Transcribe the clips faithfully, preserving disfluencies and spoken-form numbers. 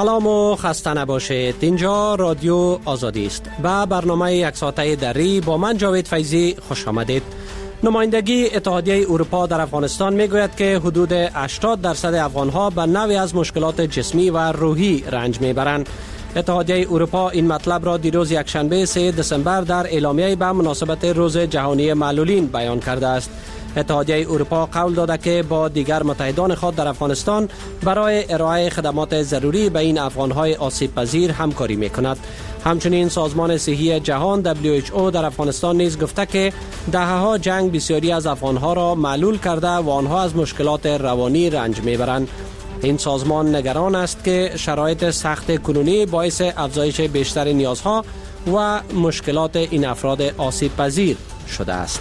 سلام و خسته نباشید. اینجا رادیو آزادی است. با برنامه یک ساعته دری با من جاوید فیضی خوش آمدید. نمایندگی اتحادیه اروپا در افغانستان میگوید که حدود هشتاد درصد افغانها به نوعی از مشکلات جسمی و روحی رنج میبرند. اتحادیه اروپا این مطلب را دیروز یکشنبه سوم دسامبر در اعلامیه به مناسبت روز جهانی معلولین بیان کرده است. اتحادیه اروپا قول داده که با دیگر متحدان خود در افغانستان برای ارائه خدمات ضروری به این افغانهای آسیب پذیر همکاری میکند. همچنین سازمان صحی جهان دبلیو اچ او در افغانستان نیز گفته که دهه‌ها جنگ بسیاری از افغانها را معلول کرده و آنها از مشکلات روانی رنج میبرند. این سازمان نگران است که شرایط سخت کنونی باعث افزایش بیشتر نیازها و مشکلات این افراد آسیب پذیر شده است.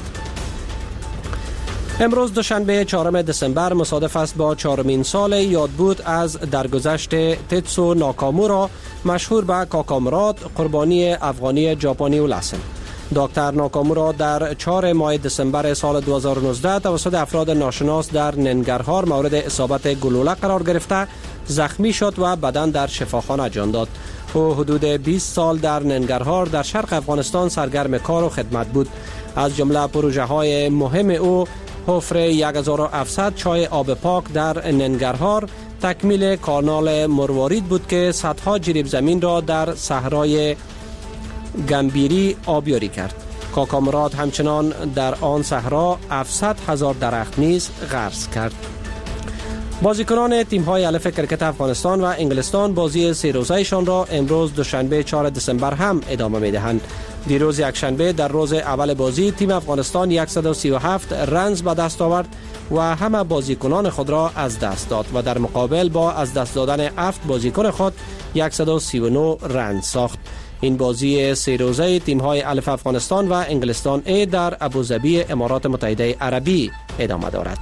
امروز دوشنبه چهارم دسامبر مصادف است با چهارمین سال یادبود از درگذشت تتسو ناکامورا مشهور به کاکامراد، قربانی افغانی ژاپنی الاسم. دکتر ناکامورا در چهارم ماه دسامبر سال دو هزار و نوزده توسط افراد ناشناس در ننگرهار مورد اصابت گلوله قرار گرفته زخمی شد و بدن در شفاخانه جان داد. او حدود بیست سال در ننگرهار در شرق افغانستان سرگرم کار و خدمت بود. از جمله پروژه های مهم او حفر یک هزار و هفتصد چای آب پاک در ننگرهار، تکمیل کانال مروارید بود که صدها جریب زمین را در صحرای گمبیری آبیاری کرد. کاکامراد همچنان در آن صحرا هفتصد هزار درخت نیز غرس کرد. بازیکنان تیم‌های الف کرکت افغانستان و انگلستان بازی سه روزه‌شان را امروز دوشنبه چهارم دسامبر هم ادامه می‌دهند. دیروز یکشنبه در روز اول بازی تیم افغانستان صد و سی و هفت رنز به دست آورد و همه بازیکنان خود را از دست داد و در مقابل با از دست دادن هفت بازیکن خود صد و سی و نه رنز ساخت. این بازی سه روزه تیم‌های الف افغانستان و انگلستان ای در ابوظبی امارات متحده عربی ادامه دارد.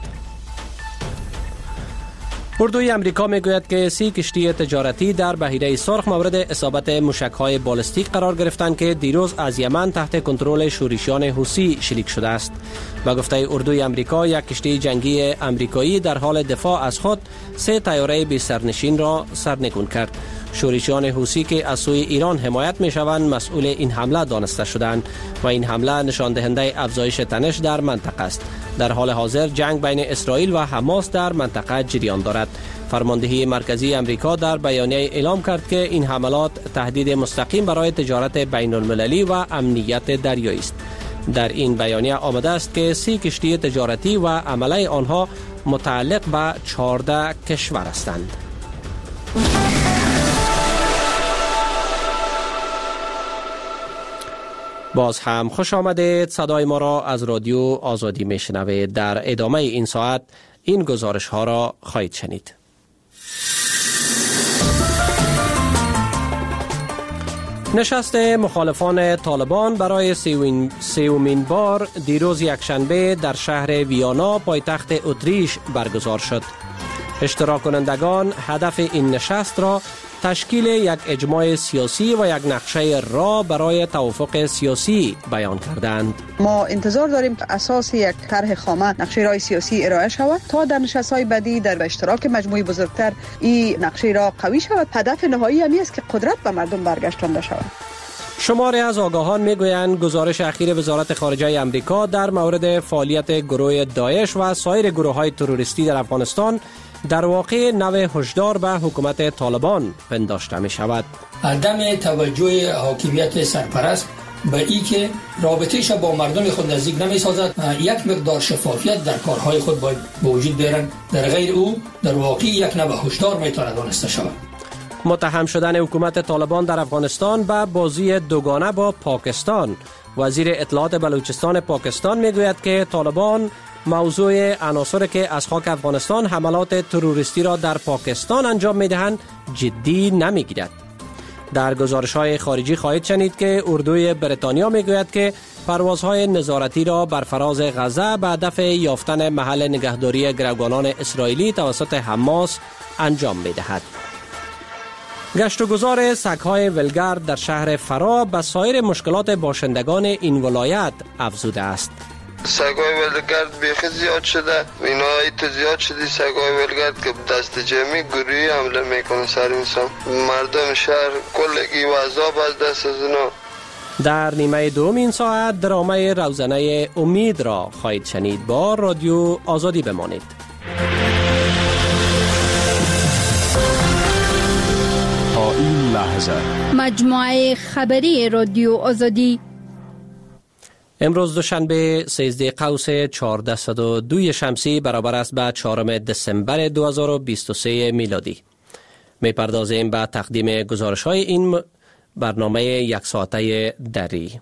اردوی امریکا میگوید که سی کشتی تجارتی در بحیره سرخ مورد اصابت موشک‌های بالستیک قرار گرفتند که دیروز از یمن تحت کنترل شورشیان حوثی شلیک شده است. با گفته اردوی امریکا، یک کشتی جنگی امریکایی در حال دفاع از خود سه طیاره بی سرنشین را سرنگون کرد. شورشیان حوثی که از سوی ایران حمایت می‌شوند مسئول این حمله دانسته شدند و این حمله نشان دهنده افزایش تنش در منطقه است. در حال حاضر جنگ بین اسرائیل و حماس در منطقه جریان دارد. فرماندهی مرکزی امریکا در بیانیه اعلام کرد که این حملات تهدید مستقیم برای تجارت بین المللی و امنیت دریایی است. در این بیانیه آمده است که سی کشتی تجارتی و عمله آنها متعلق به چهارده کشور هستند. باز هم خوش آمدید. صدای ما را از رادیو آزادی میشنوید. در ادامه این ساعت این گزارش ها را خواهید شنید. نشست مخالفان طالبان برای سومین بار دیروز یکشنبه در شهر ویانا پایتخت اتریش برگزار شد. اشتراک کنندگان هدف این نشست را تشکیل یک اجماع سیاسی و یک نقشه راه برای توافق سیاسی بیان کردند. ما انتظار داریم که اساس یک طرح خامه نقشه راه سیاسی ارائه شود تا در نشست‌های بعدی در اشتراک مجموعی بزرگتر این نقشه راه قوی شود. هدف نهایی همی است که قدرت به مردم برگشتانده شود. شماری از آگاهان میگویند گزارش اخیر وزارت خارجه امریکا در مورد فعالیت گروه داعش و سایر گروه‌های تروریستی در افغانستان در واقع نوع هشدار به حکومت طالبان پنداشته می شود. عدم توجه حاکمیت سرپرست به ای که رابطه‌اش با مردم خود نزدیک نمی سازد، یک مقدار شفافیت در کارهای خود باید به وجود بیارند، در غیر او در واقع یک نوع هشدار می تواند دانسته شود. متهم شدن حکومت طالبان در افغانستان به بازی دوگانه با پاکستان. وزیر اطلاعات بلوچستان پاکستان میگوید که طالبان موضوع عناصری که از خاک افغانستان حملات تروریستی را در پاکستان انجام میدهند جدی نمیگیرد. در گزارش‌های خارجی خواهید شنید که اردوی بریتانیا میگوید که پروازهای نظارتی را بر فراز غزه به هدف یافتن محل نگهداری گروگانان اسرائیلی توسط حماس انجام میدهد. گشت و گذار سگ‌های ولگرد در شهر فرا به سایر مشکلات باشندگان این ولایت افزوده است. سگای ولگرد بیخی زیاد شده، اینا ایت زیاد شدی سگای ولگرد که دست جمعی گروهی حمله میکنه سر انسان. مردم شهر کلگی و عذاب از دست از اونا. در نیمه دوم این ساعت درامه روزنه امید را خواهید شنید. با رادیو آزادی بمانید. تا این لحظه مجموعه خبری رادیو آزادی امروز دوشنبه سیزده قوس چهارصد و دو شمسی برابر است به چهارم دسامبر دو هزار و بیست و سه میلادی. می پردازیم به تقدیم گزارش های این برنامه یک ساعته دری.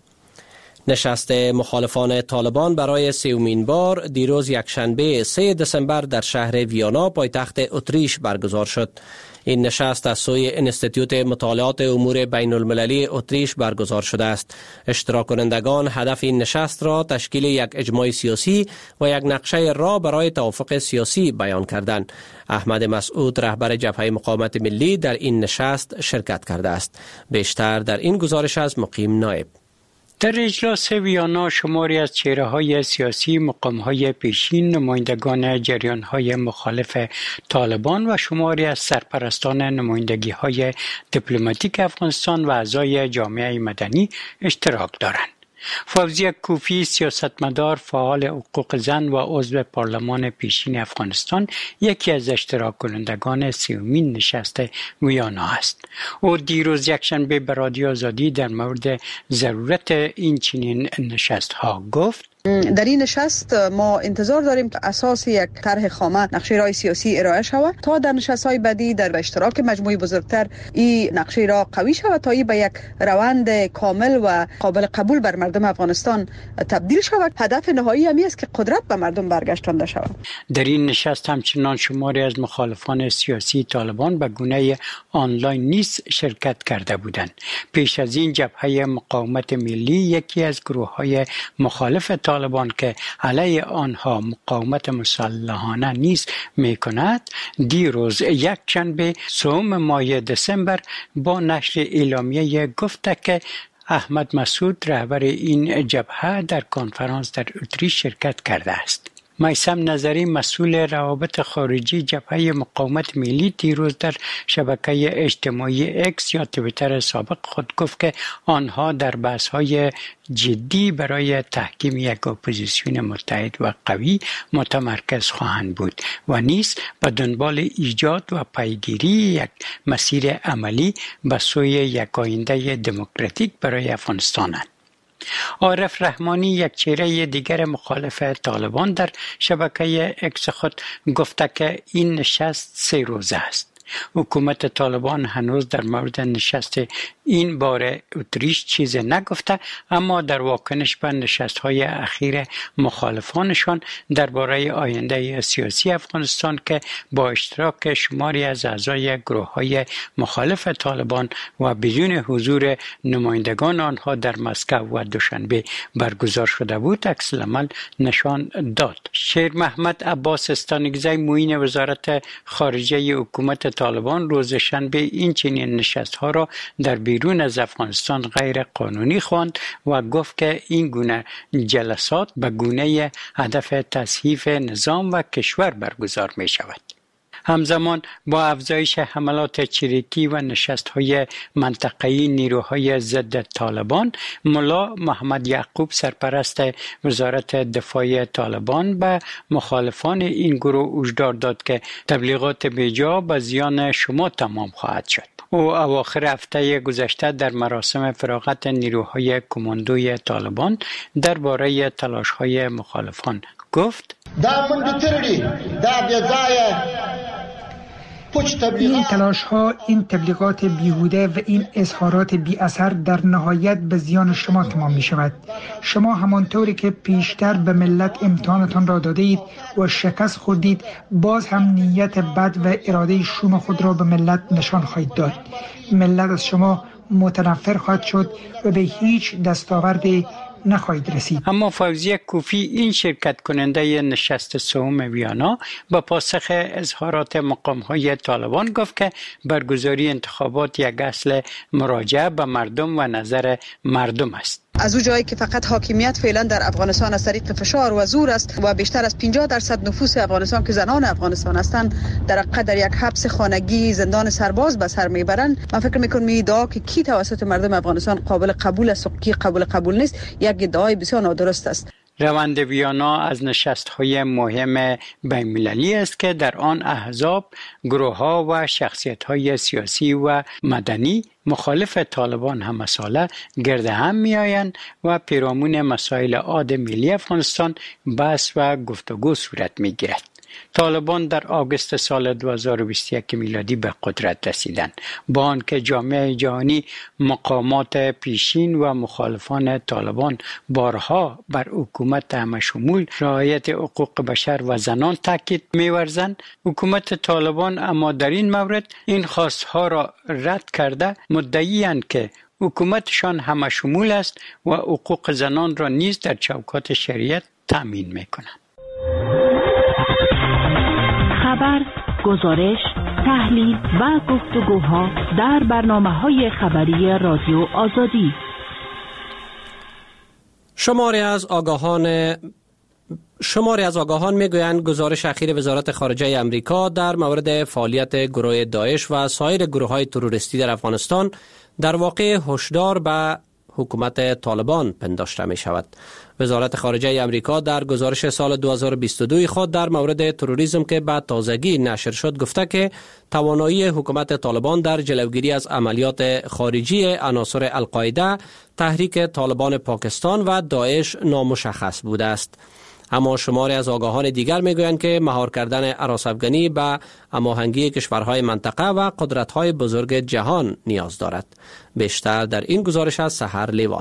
نشست مخالفان طالبان برای سومین بار دیروز یکشنبه سه دسامبر در شهر ویانا پایتخت اتریش برگزار شد. این نشست از سوی انستیتوت مطالعات امور بین المللی اتریش برگزار شده است. اشتراک کنندگان هدف این نشست را تشکیل یک اجماع سیاسی و یک نقشه راه برای توافق سیاسی بیان کردند. احمد مسعود رهبر جبهه مقاومت ملی در این نشست شرکت کرده است. بیشتر در این گزارش از مقیم نایب. در اجلاس ویانا شماری از چهره‌های سیاسی، مقام‌های پیشین، نمایندگان جریان‌های مخالف طالبان و شماری از سرپرستان نمایندگی‌های دیپلماتیک افغانستان و اعضای جامعه مدنی اشتراک دارند. فوزیه کوفی، سیاستمدار فعال حقوق زن و عضو پارلمان پیشین افغانستان، یکی از اشتراک کنندگان سومین نشست ویانا است. او دیروز یکشنبه به رادیو آزادی در مورد ضرورت این چنین نشست‌ها گفت: در این نشست ما انتظار داریم که اساس یک طرح خامه نقشه راه سیاسی ارائه شود تا در نشست‌های بعدی در اشتراک مجموعی بزرگتر این نقشه راه قوی شود تا این به یک روند کامل و قابل قبول بر مردم افغانستان تبدیل شود. هدف نهایی همی است که قدرت به مردم برگشتانده شود. در این نشست همچنان شماری از مخالفان سیاسی طالبان به گونه آنلاین نیز شرکت کرده بودند. پیش از این جبهه مقاومت ملی، یکی از گروه‌های مخالف طالبان که علیه آنها مقاومت مسلحانه نیز می‌کند، دیروز یک شنبه سوم ماه دسامبر با نشر اعلامیه گفت که احمد مسعود رهبر این جبهه در کنفرانس در اتریش شرکت کرده است. میثم نظری، مسئول روابط خارجی جبهه مقاومت ملی، دیروز در شبکه اجتماعی اکس یا توییتر سابق خود گفت که آنها در بحث‌های جدی برای تحکیم یک اپوزیسیون متحد و قوی متمرکز خواهند بود و نیز به دنبال ایجاد و پیگیری یک مسیر عملی به سوی یک آینده دموکراتیک برای افغانستانند. عارف رحمانی، یک چهره دیگر مخالف طالبان، در شبکه اکس خود گفته که این نشست سه روزه است. حکومت طالبان هنوز در مورد نشست این بار اتریش چیز نگفته، اما در واکنش به نشست‌های اخیر مخالفانشان درباره آینده سیاسی افغانستان که با اشتراک شماری از اعضای گروه‌های مخالف طالبان و بدون حضور نمایندگان آنها در مسکو و دوشنبه برگزار شده بود، عکس العمل نشان داد. شیر محمد عباس استانگزی، معین وزارت خارجه حکومت طالبان، روز شنبه این چنین نشست‌ها را در بیرون از افغانستان غیر قانونی خواند و گفت که این گونه جلسات به گونه هدف تصحیح نظام و کشور برگزار می شود. همزمان با افزایش حملات چریکی و نشست‌های منطقه‌ای نیروهای ضد طالبان، ملا محمد یعقوب، سرپرست وزارت دفاع طالبان، به مخالفان این گروه هشدار داد که تبلیغات بیجا به زیان شما تمام خواهد شد. او اواخر هفته گذشته در مراسم فراغت نیروهای کماندوی طالبان درباره تلاش‌های مخالفان گفت: این تلاش ها، این تبلیغات بیهوده و این اظهارات بی اثر در نهایت به زیان شما تمام می شود. شما همانطوری که پیشتر به ملت امتحانتان را داده اید و شکست خوردید، باز هم نیت بد و اراده شوم خود را به ملت نشان خواهید داد. ملت از شما متنفر خواهد شد و به هیچ دستاوردی نخواهید رسید. اما فوزیه کوفی، این شرکت کننده نشست سوم ویانا، با پاسخ اظهارات مقام‌های طالبان گفت که برگزاری انتخابات یک اصل مراجعه به مردم و نظر مردم است. از اون جایی که فقط حاکمیت فعلا در افغانستان از طریق فشار و زور است و بیشتر از پنجاه درصد نفوس افغانستان که زنان افغانستان هستند در قدر یک حبس خانگی زندان سرباز به سر میبرند، من فکر میکنم این ادعا که کی توسط مردم افغانستان قابل قبول است و کی قابل قبول نیست یک ادعای بسیار نادرست است. روند ویانا از نشست‌های مهم بین‌المللی است که در آن احزاب، گروه‌ها و شخصیت‌های سیاسی و مدنی مخالف طالبان هم مسائل گرد هم می‌آیند و پیرامون مسائل عاد ملی افغانستان بحث و گفتگو صورت می‌گیرد. طالبان در آگوست سال دو هزار و بیست و یک میلادی به قدرت رسیدند، با آنکه جامعه جهانی مقامات پیشین و مخالفان طالبان بارها بر حکومت همشمول رعایت حقوق بشر و زنان تاکید می‌ورزند. حکومت طالبان اما در این مورد این خواستها را رد کرده مدعی‌اند که حکومتشان همشمول است و حقوق زنان را نیز در چوکات شریعت تامین می‌کند. خبر، گزارش، تحلیل و گفتگوها در برنامه‌های خبری رادیو آزادی. شماری از آگاهان شماری از آگاهان میگویند گزارش اخیر وزارت خارجه امریکا در مورد فعالیت گروه داعش و سایر گروه‌های تروریستی در افغانستان در واقع هشدار به حکومت طالبان پنداشته می شود. وزارت خارجه امریکا در گزارش سال دو هزار و بیست و دو خود در مورد تروریسم که به تازگی نشر شد گفته که توانایی حکومت طالبان در جلوگیری از عملیات خارجی عناصر القاعده، تحریک طالبان پاکستان و داعش نامشخص بوده است. اما شماری از آگاهان دیگر میگویند که مهار کردن هراس افغانی به هماهنگی کشورهای منطقه و قدرت‌های بزرگ جهان نیاز دارد. بیشتر در این گزارش از سحر لیوال.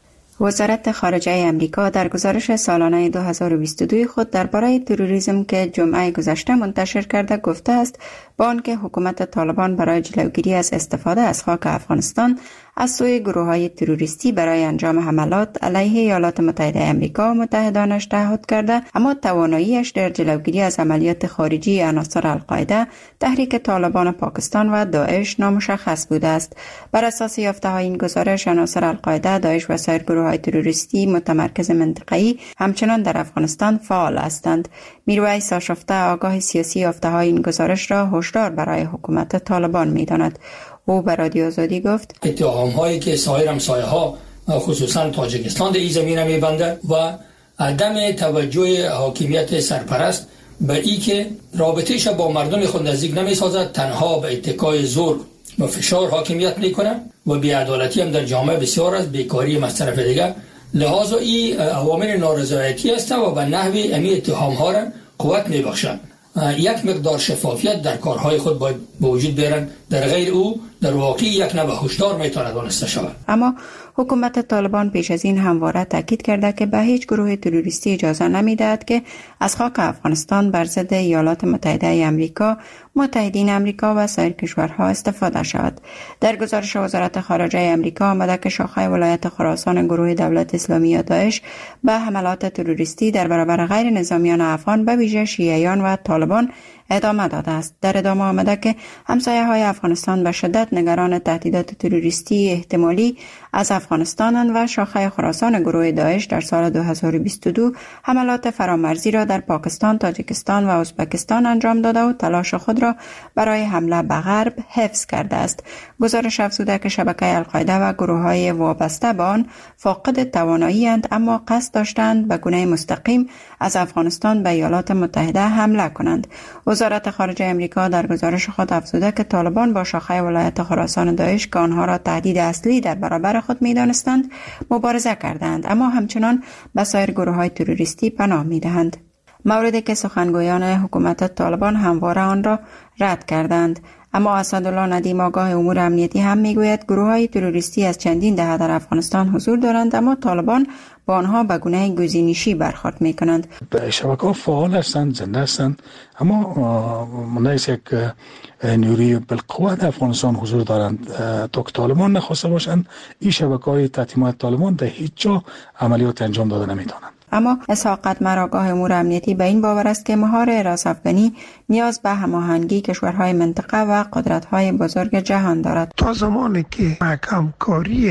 وزارت خارجه امریکا در گزارش سالانه دو هزار و بیست و دو خود درباره تروریسم که جمعه گذشته منتشر کرده گفته است با آنکه حکومت طالبان برای جلوگیری از استفاده از خاک افغانستان از سوی گروه‌های تروریستی برای انجام حملات علیه ایالات متحده آمریکا و متحدانش تعهد کرده، اما تواناییش در جلوگیری از عملیات خارجی عناصر القاعده، تحریک طالبان پاکستان و داعش نامشخص بوده است. بر اساس یافته‌های این گزارش، عناصر القاعده، داعش و سایر گروه‌های تروریستی متمرکز منطقه‌ای همچنان در افغانستان فعال هستند. میرویس آشفته، آگاه سیاسی، یافته‌های این گزارش را هشدار برای حکومت طالبان می‌داند. او به رادیو آزادی گفت: اتهام‌هایی که سایر همسایه‌ها خصوصا تاجیکستان در این زمینه می‌بنده و عدم توجه حاکمیت سرپرست به این که رابطه‌اش با مردم خود نزدیک نمی‌سازد، تنها به اتکای زور و فشار حاکمیت می‌کند و بی‌عدالتی هم در جامعه بسیار است، بیکاری هم از طرف دیگر. لحاظا این عوامل نارضایتی است و به نحوی امی اتهام‌ها را قوت می‌بخشند. یک مقدار شفافیت در کارهای خود باید به وجود بیارن، در غیر او در واقع یک نوع هشدار میتواند دانسته شود. اما حکومت طالبان پیش از این همواره تاکید کرده که به هیچ گروه تروریستی اجازه نمیدهد که از خاک افغانستان بر ضد ایالات متحده آمریکا، متحدین آمریکا و سایر کشورها استفاده شود. در گزارش وزارت خارجه آمریکا آمده که شاخه ولایت خراسان گروه دولت اسلامی یا داعش به حملات تروریستی در برابر غیر نظامیان افغان به ویژه شیعیان و طالبان ادامه داده است. در ادامه آمده که همسایه های افغانستان به شدت نگران تهدیدات تروریستی احتمالی از افغانستانند و شاخه خراسان گروه داعش در سال دو هزار و بیست و دو حملات فرامرزی را در پاکستان، تاجیکستان و ازبکستان انجام داده و تلاش خود را برای حمله به غرب حفظ کرده است. گزارش افزوده که شبکه القاعده و گروه‌های وابسته به آن فاقد توانایی اند، اما قصد داشتند به گونه مستقیم از افغانستان به ایالات متحده حمله کنند. وزارت خارجه امریکا در گزارش خود افزوده که طالبان با شاخه ولایت خراسان داعش که آنها را تهدید اصلی در برابر خود می‌دانستند مبارزه کردند، اما همچنان به سایر گروه‌های تروریستی پناه می‌دهند. موردی که سخنگویان حکومت طالبان همواره آن را رد کردند. اما اسدالله ندیم آگاه امور امنیتی هم میگوید گروه‌های تروریستی از چندین دهه در افغانستان حضور دارند، اما طالبان با آنها به گونه گزینشی برخورد میکنند. شبکه‌ها فعال هستند، زنده هستند، اما منایس یک نیروی بالقوه در افغانستان حضور دارند. تا که طالبان نخواسته باشند این شبکه‌های تحت حمایت طالبان در هیچ جا عملیات انجام داده نمیتوانند. اما اسحاق قدمر آگاه امور امنیتی به این باور است که مهار هراس افغانی نیاز به هماهنگی کشورهای منطقه و قدرت‌های بزرگ جهان دارد. تا زمانی که همکاری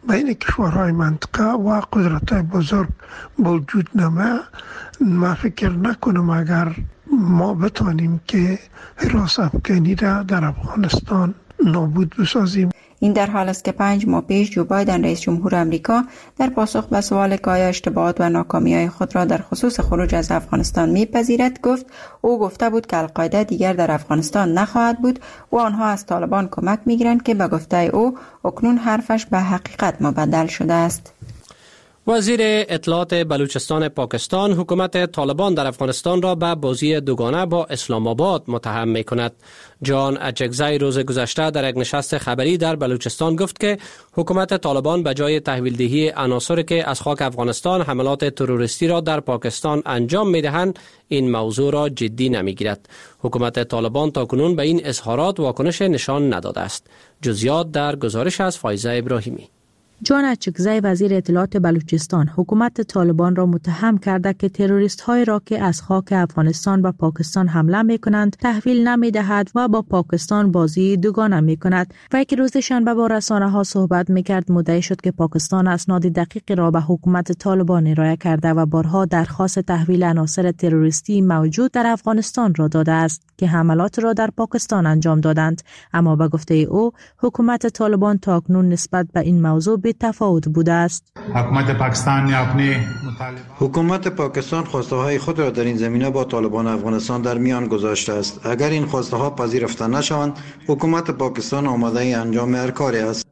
بین کشورهای منطقه و قدرت‌های بزرگ وجود نمه. ما فکر نکنم اگر ما بتوانیم که حراس افغانی را در افغانستان نابود بسازیم. این در حال است که پنج ماه پیش جو بایدن رئیس جمهور آمریکا در پاسخ به سوال که آیا اشتباهات و ناکامی‌های خود را در خصوص خروج از افغانستان می‌پذیرد گفت او گفته بود که القاعده دیگر در افغانستان نخواهد بود و آنها از طالبان کمک می‌گیرند که به گفته او اکنون حرفش به حقیقت مبدل شده است. وزیر اطلاعات بلوچستان پاکستان حکومت طالبان در افغانستان را به بازی دوگانه با اسلام آباد متهم می کند. جان اچکزی روز گذشته در یک نشست خبری در بلوچستان گفت که حکومت طالبان به جای تحویل دهی عناصری که از خاک افغانستان حملات تروریستی را در پاکستان انجام می دهند این موضوع را جدی نمی گیرد. حکومت طالبان تاکنون به این اظهارات واکنش نشان نداده است. جزئیات در گزارش از فایزه ابراهیمی. جان اچکزی وزیر اطلاعات بلوچستان حکومت طالبان را متهم کرده که تروریست های را که از خاک افغانستان به پاکستان حمله می کنند تحویل نمی دهد و با پاکستان بازی دوگانه می کند. و که روز شنبه با رسانه ها صحبت می کرد مدعی شد که پاکستان اسناد دقیق را به حکومت طالبان ارائه کرده و بارها درخواست تحویل عناصر تروریستی موجود در افغانستان را داده است که حملات را در پاکستان انجام دادند. اما به گفته او حکومت طالبان تاکنون نسبت به این موضوع به تفاوت بوده است. حکومت پاکستان اپنی حکومت پاکستان خواسته های خود را در این زمینه با طالبان افغانستان در میان گذاشته است. اگر این خواسته ها پذیرفته نشوند حکومت پاکستان آماده انجام هر کاری است.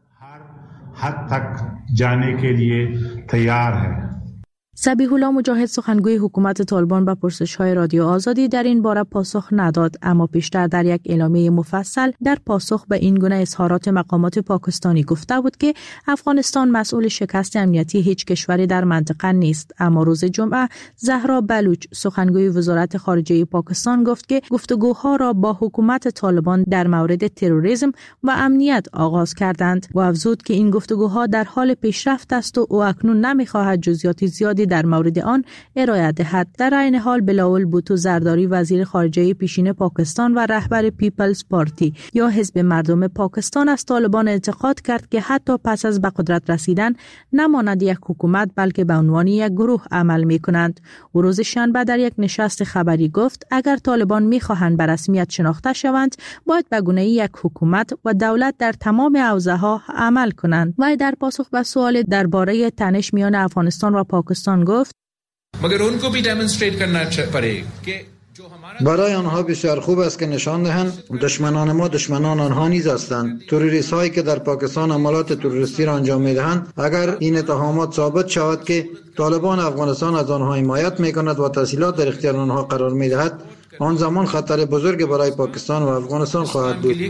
حد تک جانے کے لیے تیار ہے. ذبیح الله مجاهد سخنگوی حکومت طالبان به پرسش‌های رادیو آزادی در این باره پاسخ نداد، اما پیشتر در یک اعلامیه مفصل در پاسخ به این گونه اظهارات مقامات پاکستانی گفته بود که افغانستان مسئول شکست امنیتی هیچ کشوری در منطقه نیست. اما روز جمعه زهرا بلوچ سخنگوی وزارت خارجه پاکستان گفت که گفتگوها را با حکومت طالبان در مورد تروریسم و امنیت آغاز کردند و افزود که این گفتگوها در حال پیشرفت است و او اکنون نمی‌خواهد جزئیات زیادی در مورد آن ارائه دهد. در عین حال بلاول بوتو زرداری وزیر خارجه پیشین پاکستان و رهبر پیپلز پارتی یا حزب مردم پاکستان از طالبان انتقاد کرد که حتی پس از به قدرت رسیدن نماند یک حکومت بلکه به عنوان یک گروه عمل می کنند. و روز شنبه در یک نشست خبری گفت اگر طالبان می خواهند به رسمیت شناخته شوند باید به گونه یک حکومت و دولت در تمام حوزه ها عمل کنند. و در پاسخ به سوال درباره تنش میان افغانستان و پاکستان گفت مگر ان کو بھی ڈیمونسٹریٹ کرنا پڑے کہ برای آنها بسیار خوب است که نشان دهند دشمنان ما دشمنان آنها نیز هستند. تروریست هایی که در پاکستان عملات تروریستی را انجام می دهند اگر این اتهامات ثابت شود که طالبان افغانستان از آنها حمایت می کند و تسهیلات در اختیار آنها قرار می دهد آن زمان خطر بزرگ برای پاکستان و افغانستان خواهد بود.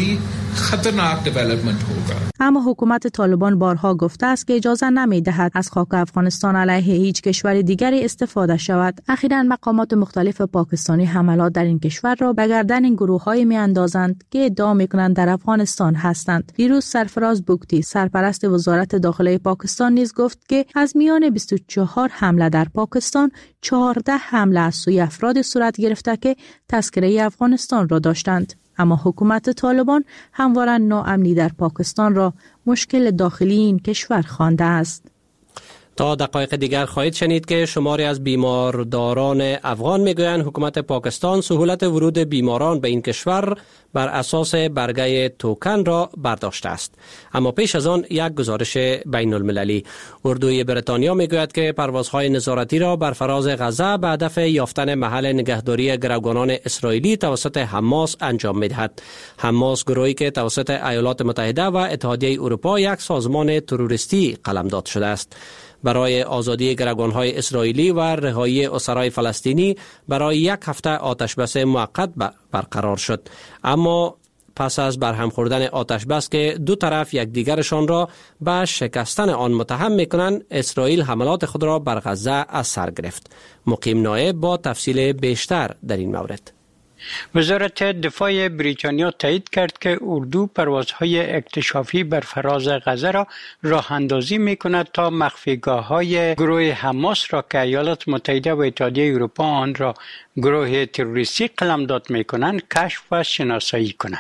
اما حکومت طالبان بارها گفته است که اجازه نمی دهد از خاک افغانستان علیه هیچ کشور دیگری استفاده شود. اخیراً مقامات مختلف پاکستانی حملات در این کشور را به گردن این گروه‌های می‌اندازند که ادعا می‌کنند در افغانستان هستند. دیروز سرفراز بوگتی سرپرست وزارت داخله پاکستان نیز گفت که از میان بیست و چهار حمله در پاکستان چهارده حمله از سوی افراد صورت گرفته که تذکره افغانستان را داشتند. اما حکومت طالبان همواره ناامنی در پاکستان را مشکل داخلی این کشور خوانده است. تا دقایق دیگر خواهید شنید که شماری از بیمارداران افغان میگویند حکومت پاکستان سهولت ورود بیماران به این کشور بر اساس برگه توکن را برداشته است. اما پیش از آن یک گزارش بین المللی. اردوی بریتانیا میگوید که پروازهای نظارتی را بر فراز غزه به هدف یافتن محل نگهداری گروگانان اسرائیلی توسط حماس انجام میدهد. حماس گروهی که توسط ایالات متحده و اتحادیه اروپا یک سازمان تروریستی قلمداد شده است. برای آزادی گروگان‌های اسرائیلی و رهایی اسرای فلسطینی برای یک هفته آتشبس موقت برقرار شد. اما پس از برهم خوردن آتشبس که دو طرف یکدیگرشان را به شکستن آن متهم می‌کنند، اسرائیل حملات خود را بر غزه از سر گرفت. مقیم نایب با تفصیل بیشتر در این مورد. وزارت دفاع بریتانیا تایید کرد که اردو پروازهای اکتشافی بر فراز غزه را راه اندازی می کند تا مخفیگاه‌های گروه حماس را که ایالات متحده و اتحادیه اروپا آن را گروه تروریستی قلمداد می کنند کشف و شناسایی کنند.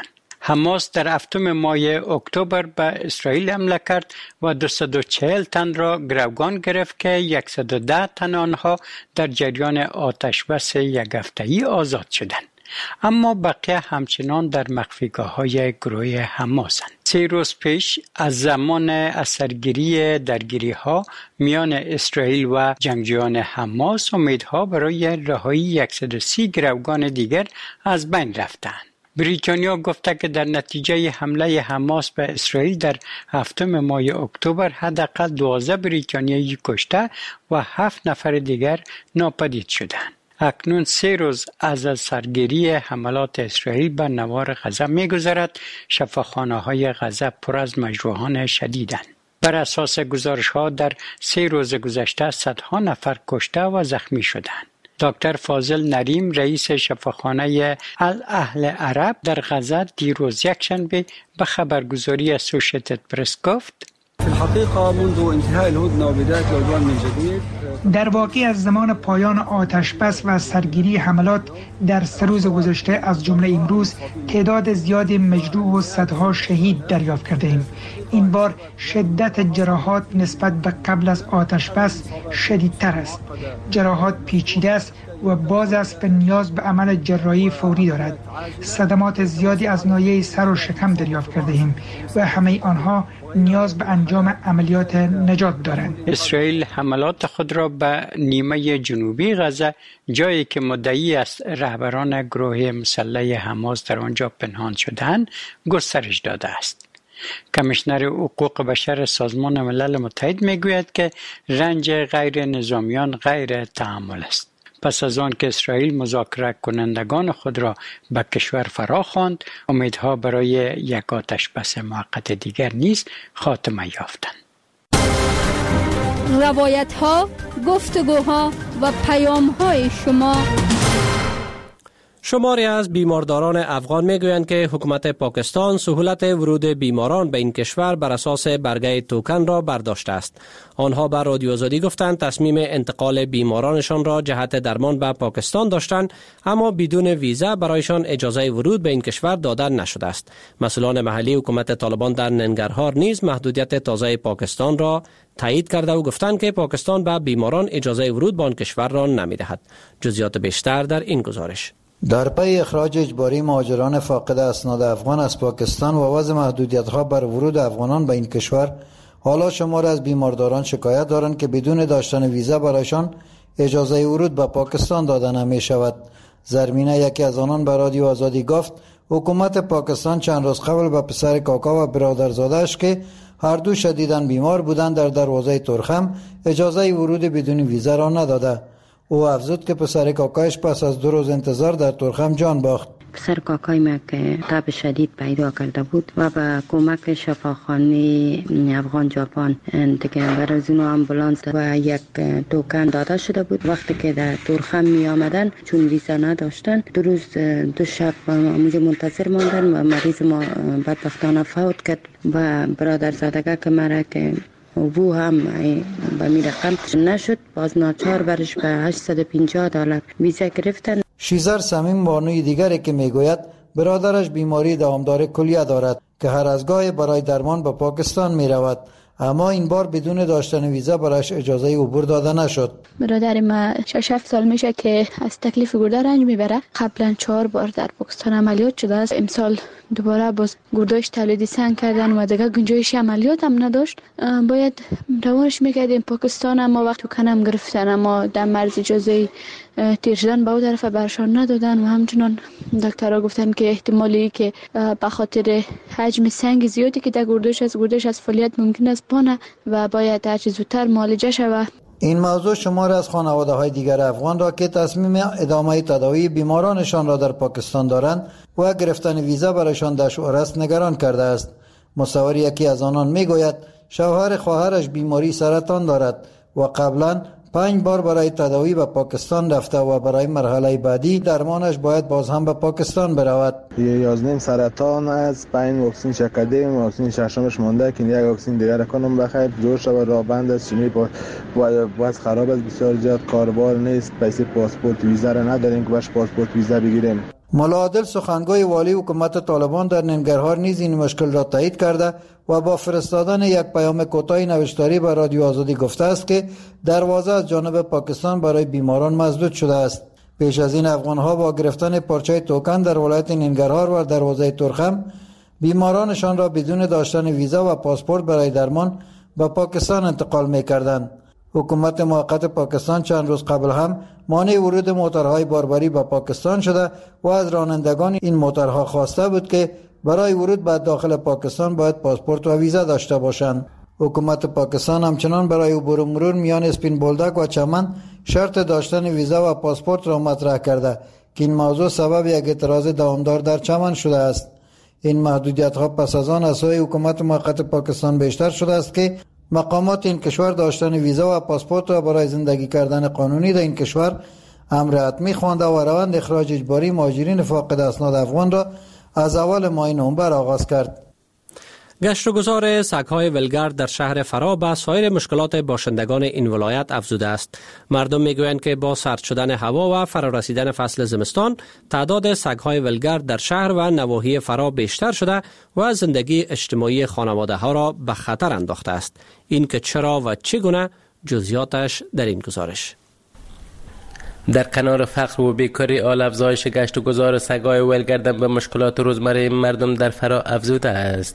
حماس در هفتم ماه اکتبر به اسرائیل حمله کرد و دویست و چهل تن را گروگان گرفت که صد و ده تن آنها در جریان آتشبس یک هفته‌ای آزاد شدند. اما بقیه همچنان در مخفیگاه‌های گروه حماسند. سه روز پیش از زمان اثرگیری درگیری‌ها میان اسرائیل و جنگجویان حماس امیدها برای رهایی صد و سی گروگان دیگر از بین رفتند. بریتانیا گفته که در نتیجه حمله حماس به اسرائیل در هفتم ماه اکتبر حداقل دوازده بریتانیایی کشته و هفت نفر دیگر ناپدید شدند. اکنون سه روز از سرگیری حملات اسرائیل بر نوار غزه می‌گذرد. شفاخانه‌های غزه پر از مجروحان شدیدند. بر اساس گزارش‌ها در سه روز گذشته صدها نفر کشته و زخمی شدند. دکتر فاضل نریم رئیس شفاخانه الاهل عرب در غزه دیروز یکشنبه به خبرگزاری اسوشیتد پرس گفت: في الحقيقة منذ انتهاء الهدنة وبداية العدوان من جديد در واقع از زمان پایان آتش بس و سرگیری حملات در سه روز گذشته از جمله امروز تعداد زیادی مجروح و صدها شهید دریافت کرده ایم. این بار شدت جراحات نسبت به قبل از آتش بس شدیدتر است. جراحات پیچیده است و باز است به نیاز به عمل جراحی فوری دارد. صدمات زیادی از ناحیه سر و شکم دریافت کرده ایم و همه آنها نیاز به انجام عملیات نجات دارند. اسرائیل حملات خود را به نیمه جنوبی غزه، جایی که مدعی است رهبران گروه مسلح حماس در آنجا پنهان شدند، گسترش داده است. کمیشنر حقوق بشر سازمان ملل متحد میگوید که رنج غیر نظامیان غیر تحمل است. پس از آن که اسرائیل مذاکره کنندگان خود را به کشور فرا خواند، امیدها برای یک آتش بس موقت دیگر نیز خاتمه یافتند. روایت ها، گفتگوها و پیام های شما. شماری از بیمارداران افغان میگویند که حکومت پاکستان سهولت ورود بیماران به این کشور بر اساس برگه توکن را برداشته است. آنها به رادیو آزادی گفتند تصمیم انتقال بیمارانشان را جهت درمان به پاکستان داشتند، اما بدون ویزا برایشان اجازه ورود به این کشور داده نشده است. مسئولان محلی حکومت طالبان در ننگرهار نیز محدودیت تازه پاکستان را تایید کرده و گفتند که پاکستان به بیماران اجازه ورود به آن کشور را نمی‌دهد. جزئیات بیشتر در این گزارش. در پی اخراج اجباری مهاجران فاقد اسناد افغان از پاکستان و وضع محدودیت‌ها بر ورود افغانان به این کشور، حالا شمار از بیمارداران شکایت دارند که بدون داشتن ویزا برایشان اجازه ورود به پاکستان داده نمی‌شود. زرمینه یکی از آنان به رادیو آزادی گفت حکومت پاکستان چند روز قبل به پسر کاکا و برادرزاده‌اش که هر دو شدیداً بیمار بودند در دروازه ترخم اجازه ورود بدون ویزا را نداده. او افزود که پسر کاکایش پس از دو روز انتظار در ترخم جان باخت. پسر کاکای ما که تب شدید پیدا کرده بود و با کمک شفاخانه افغان ژاپن دیگه برای اون آمبولانس و یک توکن داده شده بود. وقتی که در ترخم می آمدن چون ویزا نداشتن، دو روز دو شب اونجا منتظر ماندن و مریض ما بدبختانه فوت کرد و برادرزادگی که مرا که او هم به می رقم نشد، باز ناچار برش به هشتصد و پنجاه دلار ویزا گرفتن. شیزر صمیم بانوی دیگری که میگوید برادرش بیماری دوامدار کلیه دارد که هر از گاهی برای درمان به پاکستان می رود، اما این بار بدون داشتن ویزا برایش اجازه عبور داده نشد. برادر ما شش هفت سال میشه که از تکلیف گرده رنج میبره. قبلا چهار بار در پاکستان عملیات شده است. امسال دوباره باز گرداش تولیدی سنگ کردن و دیگه گنجایش عملیات هم نداشت. باید روانش میکردیم پاکستان، اما وقت کنم گرفتن، اما در مرز اجازه تیر شدن به اون طرف برشان ندادن و همچنان دکترها گفتن که احتمالی که به خاطر حجم سنگ زیادی که در گرداش از گرداش از فعالیت ممکن است پانه و باید هر چه زودتر معالجه شود. این موضوع شمار از خانواده های دیگر افغان را که تصمیم ادامه تداوی بیمارانشان را در پاکستان دارند و گرفتن ویزا برایشان دشوار است نگران کرده است. مصور یکی از آنان میگوید شوهر خواهرش بیماری سرطان دارد و قبلا پنج بار برای تداوی به پاکستان رفته و برای مرحله بعدی درمانش باید باز هم به پاکستان برود. یازدهم سرطان از پنج واکسن شکردیم، واکسن ششمش مونده که یک واکسن دیگر کنم بخیر جور شود. راه بند است، چنین باید خراب است، بسیار زیاد کاربار نیست. پیسه پاسپورت ویزا را نداریم که باش پاسپورت ویزا بگیریم. ملا عادل سخنگوی والی حکومت طالبان در ننگرهار نیز این مشکل را تایید کرده و با فرستادن یک پیام کوتاه نوشتاری به رادیو آزادی گفته است که دروازه از جانب پاکستان برای بیماران مسدود شده است. پیش از این افغانها با گرفتن پارچه توکن در ولایت ننگرهار و دروازه ترخم بیمارانشان را بدون داشتن ویزا و پاسپورت برای درمان به پاکستان انتقال می‌کردند. حکومت موقت پاکستان چند روز قبل هم مانع ورود موتورهای باربری به پاکستان شده و از رانندگان این موتورها خواسته بود که برای ورود به داخل پاکستان باید پاسپورت و ویزا داشته باشند. حکومت پاکستان همچنان برای عبور و مرور میان اسپین بولدک و چمن شرط داشتن ویزا و پاسپورت را مطرح کرده که این موضوع سبب یک اعتراض دوامدار در چمن شده است. این محدودیت ها پس از آن از سوی حکومت موقت پاکستان بیشتر شده است که مقامات این کشور داشتن ویزا و پاسپورت را برای زندگی کردن قانونی در این کشور امر حتمی خوانده و روند اخراج اجباری مهاجرین فاقد اسناد افغان را از اول ماه نوامبر آغاز کرد. گشت و گذار سگ‌های ولگرد در شهر فرا به سایر مشکلات باشندگان این ولایت افزوده است. مردم میگویند که با سرد شدن هوا و فرارسیدن فصل زمستان تعداد سگ‌های ولگرد در شهر و نواحی فرا بیشتر شده و زندگی اجتماعی خانواده‌ها را به خطر انداخته است. این که چرا و چگونه جزئیاتش در این گزارش. در کنار فقر و بیکاری آل افزایش گشت و گذار سگ‌های ولگرد به مشکلات روزمره مردم در فرا افزوده است.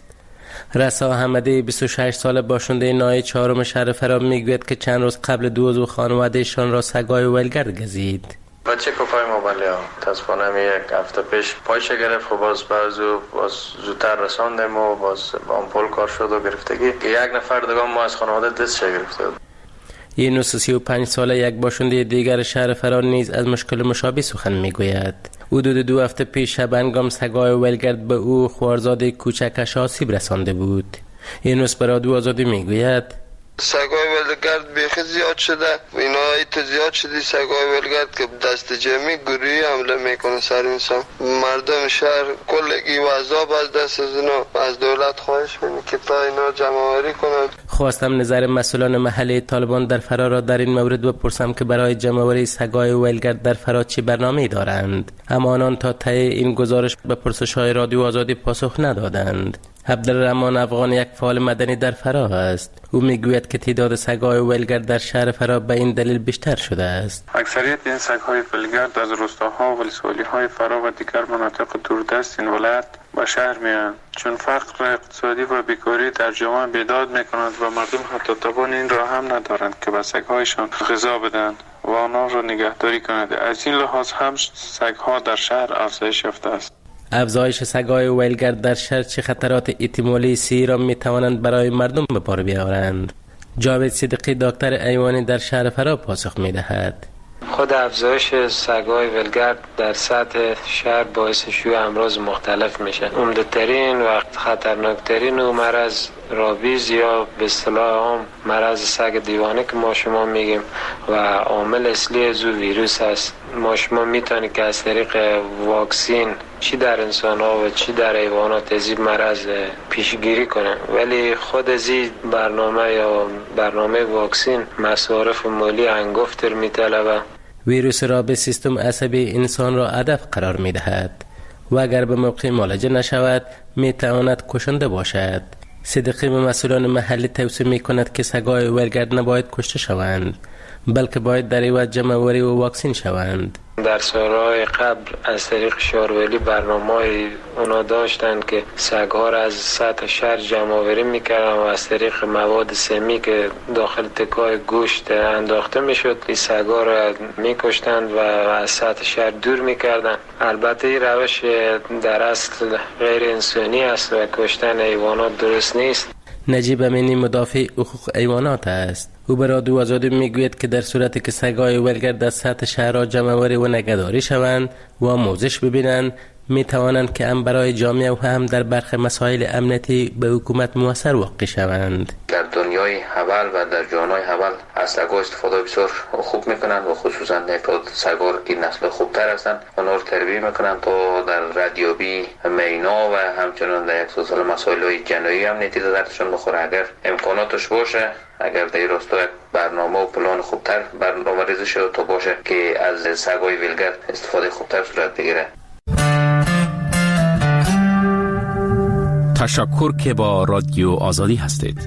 رسا احمدی بیست و شش ساله باشنده ناحیه چهارم شهر فرا میگوید که چند روز قبل دو عضو خانوادهشان را سگ‌های ولگرد گزید. بچه کوپای موبایل ها تصفانه می یک هفته پیش پایش گرفت و باز بعضو باز زودتر رساندیم و باز با آمپول کار شد و گرفتگی یک نفر دیگه ما از خانواده دستش گرفته. یونس سی و پنج ساله یک باشنده دیگر شهر فرا نیز از مشکل مشابه سخن میگوید. حدود دو هفته پیش شب هنگام سگ‌های ولگرد به او خوارزاد کوچکش آسیب رسانده بود. یونس به رادیو آزادی میگوید سگای ولگرد بیخی زیاد شده، اینا ایت زیاد شدی سگای ولگرد که دست جمعی گروهی حمله میکنه سر انسان. مردم شهر کلگی و عذاب از دست از اینا از دولت خواهش میکنه که تا اینا جمع آوری کنند. خواستم نظر مسئولان محلی طالبان در فرا را در این مورد بپرسم که برای جمع آوری سگای ولگرد در فرا چه برنامه‌ای دارند، اما آنان تا ته این گزارش به پرسش‌های رادیو آزادی پاسخ ندادند. عبدالرحمن افغان یک فعال مدنی در فرا است. او میگوید که تعداد سگ‌های ولگرد در شهر فرا به این دلیل بیشتر شده است. اکثریت این سگ‌های ولگرد از روستاها و ولسوالی‌های فرا و دیگر مناطق دوردست این ولایت به شهر میآیند، چون فقر اقتصادی و بیکاری در جامعه بیداد میکنند و مردم حتی توان این را هم ندارند که به سگ‌هایشان غذا بدهند و آنها را نگهداری کنند. از این لحاظ هم سگ‌ها در شهر افزایش یافته است. افزایش سگ‌های ولگرد در شهر چه خطرات احتمالی سی را می توانند برای مردم به بار بیاورند؟ جاوید صدیقی دکتر ایوانی در شهر فرا پاسخ می دهد. خود افزایش سگ‌های ولگرد در سطح شهر باعث شیوع امراض مختلف میشه. عمده‌ترین و خطرناکترین و مرض رابیز یا به اصطلاح عام مرض سگ دیوانه که ما شما میگیم و عامل اصلی از ویروس است. ما شما میتونید که از طریق واکسین چی در انسان ها و چی در حیوانات از این مرض پیشگیری کنه، ولی خود از این برنامه یا برنامه واکسین مصارف مالی انگفتر میطلبه. ویروس رابیز سیستم عصبی انسان را هدف قرار میدهد و اگر به موقع معالجه نشود میتواند کشنده باشد. صدیقی به مسئولان محلی توصیه میکند که سگ‌های ولگرد نباید کشته شوند، بلکه باید در عوض جمع آوری و واکسین شوند. در سالهای قبل از طریق شارولی برنامه‌ای اونا داشتن که سگ‌ها را از سطح شهر جمع آوری میکردن و از طریق مواد سمی که داخل تکای گوشت انداخته میشد این سگ‌ها را میکشتند و از سطح شهر دور میکردن. البته این روش در اصل غیر انسانی است و کشتن حیوانات درست نیست. نجیب امینی مدافع حقوق حیوانات است. او به رادیو آزادی میگوید که در صورتی که سگ‌های ولگرد از سطح شهرها جمع‌آوری و نگهداری شوند و آموزش ببینند می توانند که هم برای جامعه و هم در برخی مسائل امنیتی به حکومت موثر واقع شوند. در دنیای حول و در جانهای حول از سگ‌ها استفاده بسیار خوب میکنند و خصوصا تعداد سگ‌ها که نسل خوبتر هستند آنها را تربیت میکنند تا در ردیابی مینا و همچنین در یک سلسله مسائل جنایی امنیتی دردشان بخوره. اگر امکاناتش باشه، اگر در راستا یک برنامه و پلان خوبتر برنامه ریزی شده تا باشه که از سگ‌های ولگرد استفاده خوبتر صورت بگیره. تشکر که با رادیو آزادی هستید.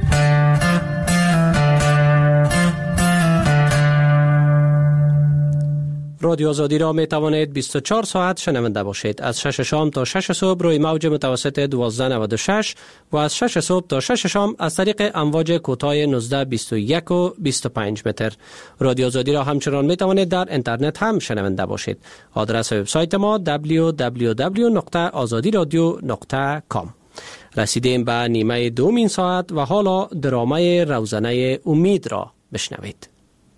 رادیو آزادی را می توانید بیست و چهار ساعت شنونده باشید. از شش شام تا شش صبح روی موج متوسط دوازده نود و شش و از شش صبح تا شش شام از طریق امواج کوتاه نوزده بیست و یک و بیست و پنج متر. رادیو آزادی را همچنان می توانید در اینترنت هم شنونده باشید. آدرس وبسایت ما دبلیو دبلیو دبلیو نقطه آزادی رادیو نقطه کام. رسیدیم به نیمه دومین ساعت و حالا درامه روزنه امید را بشنوید.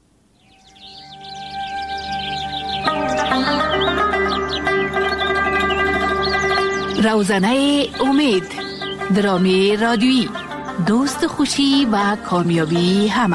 روزنه امید، درامی رادیویی، دوست خوشی و کامیابی همه.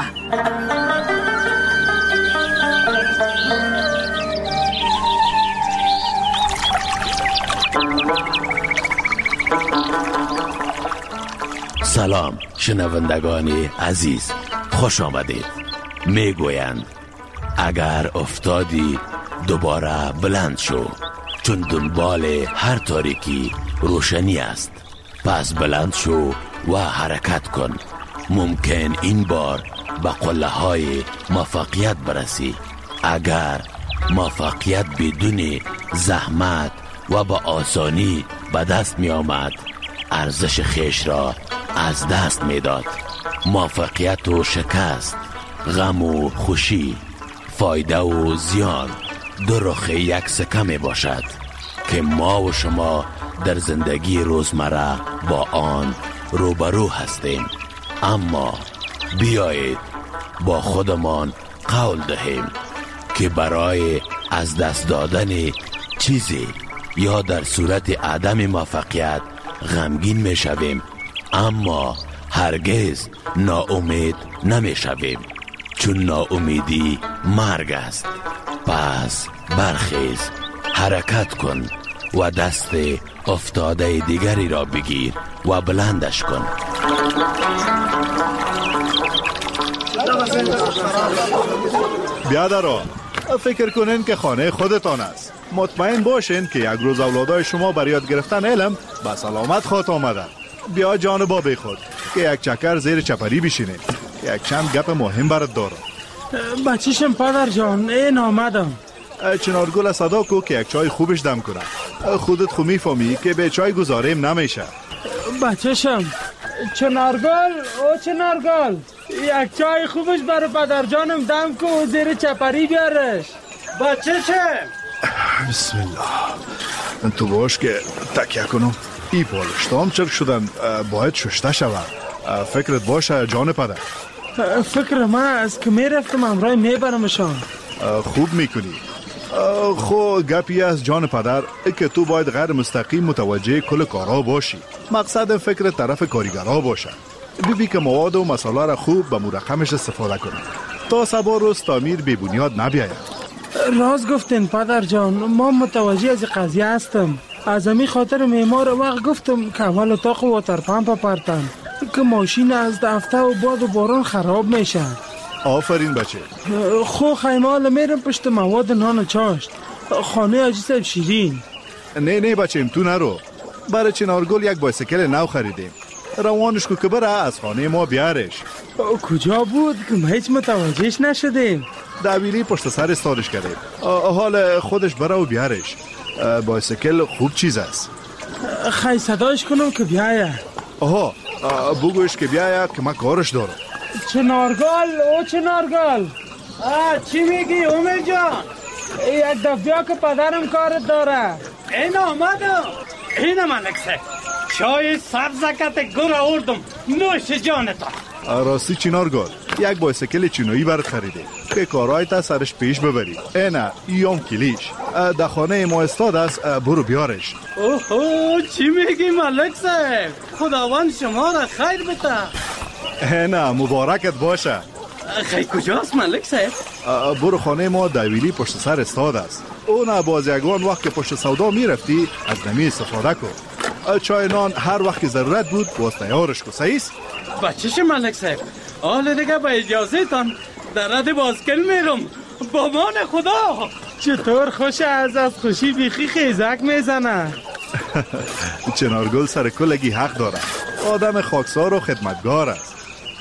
سلام شنوندگان عزیز، خوش آمدید. می گویند اگر افتادی دوباره بلند شو، چون دنبال هر تاریکی روشنی است. پس بلند شو و حرکت کن. ممکن این بار به قله های موفقیت برسی. اگر موفقیت بدون زحمت و با آسانی به دست می آمد، ارزش خیش را از دست می داد. موفقیت و شکست، غم و خوشی، فایده و زیان دو رخ یک سکه می باشد که ما و شما در زندگی روزمره با آن روبرو هستیم. اما بیایید با خودمان قول دهیم که برای از دست دادن چیزی یا در صورت عدم موفقیت غمگین می شویم، اما هرگز ناامید نمی شویم، چون ناامیدی مرگ است. پس برخیز، حرکت کن و دست افتاده دیگری را بگیر و بلندش کن. بیادران، فکر کنین که خانه خودتان است. مطمئن باشین که یک روز اولادای شما برای یاد گرفتن علم به سلامت خواهد آمدن. بیا جانبا بی خود که یک چکر زیر چپری بشینید. یک چند گپ مهم برات دارم. بچیشم پدر جان، این آمدم. چنارگل صدا کو که یک چای خوبش دم کنم. خودت خو میفهمی که به چای گذاریم نمیشه. بچه‌شم چنارگل، او چنارگل، یک چای خوبش برای پدر جانم دم کو، زیر چپری بیارش. بچه‌شم بسم الله. تو باش که تکیه کنم. ای بالشتام چرک شدن، باید ششته شود. فکرت باشه جان پدر. فکر من است که میرفتم امرای میبرمشان. خوب میکنی. خو گپی از جان پدر که تو باید غیر مستقیم متوجه کل کارها باشی. مقصد فکر طرف کارگرها باشه. ببی که مواد و مسائل را خوب به مرقمش استفاده کنی تا سبا روز تعمیر بی بنیاد نبیاید. راز گفتین پدر جان، ما متوجه از قضیه هستم. از امی خاطر معمار وقت گفتم که اول اتاق واتر پمپ پرتن که ماشین از دفته و باد و باران خراب میشه. آفرین بچه. خو خیمال میرم پشت مواد نان و چاشت. خانه حاجی صاحب شیرین. نه نه بچه، تو نرو. برای چنارگل یک بایسکل نو خریدیم. روانش کو که بره از خانه ما بیارش. کجا بود که ما هیچ متوجهش نشدیم؟ دویلی پشت سر استادش کردیم. حال خودش بره و بیارش. بایسکل خوب چیز است. خیلی صداش کنم که بیایه. آها، بگوش که بیایه که من کارش دارم. چنارگل، او چنارگل، چی میگی امید جان؟ یک دفعه که پدرم کارت داره. این آمدم. این ملکسه چای سبزکت گر آوردم، نوش جانتا. راستی چنارگل، یک بایسکل چینویی برات خریده که کارهای تا سرش پیش ببری. اینا ایام کلیش در خانه ما استاد است، برو بیارش. اوه چی میگی ملک صاحب؟ خداوند شما را خیر بده. اینا مبارکت باشه. خیلی کجاست ملک صاحب؟ برو خانه ما دویلی پشت سر استاد است. اون بازیگان وقت که پشت سودا میرفتی از نمی استفاده کن. چای نان هر وقت که ضرورت بود باز تیارش کو. صحیح است؟ بچه‌ش ملک صاحب، حالا دیگه با اجازه تان در رد بازکل میرم. با مان خدا. چطور خوش از از خوشی بیخی خیزک میزنه. چنارگل سر کلگی حق داره. آدم خاکسار و خدمتگار است.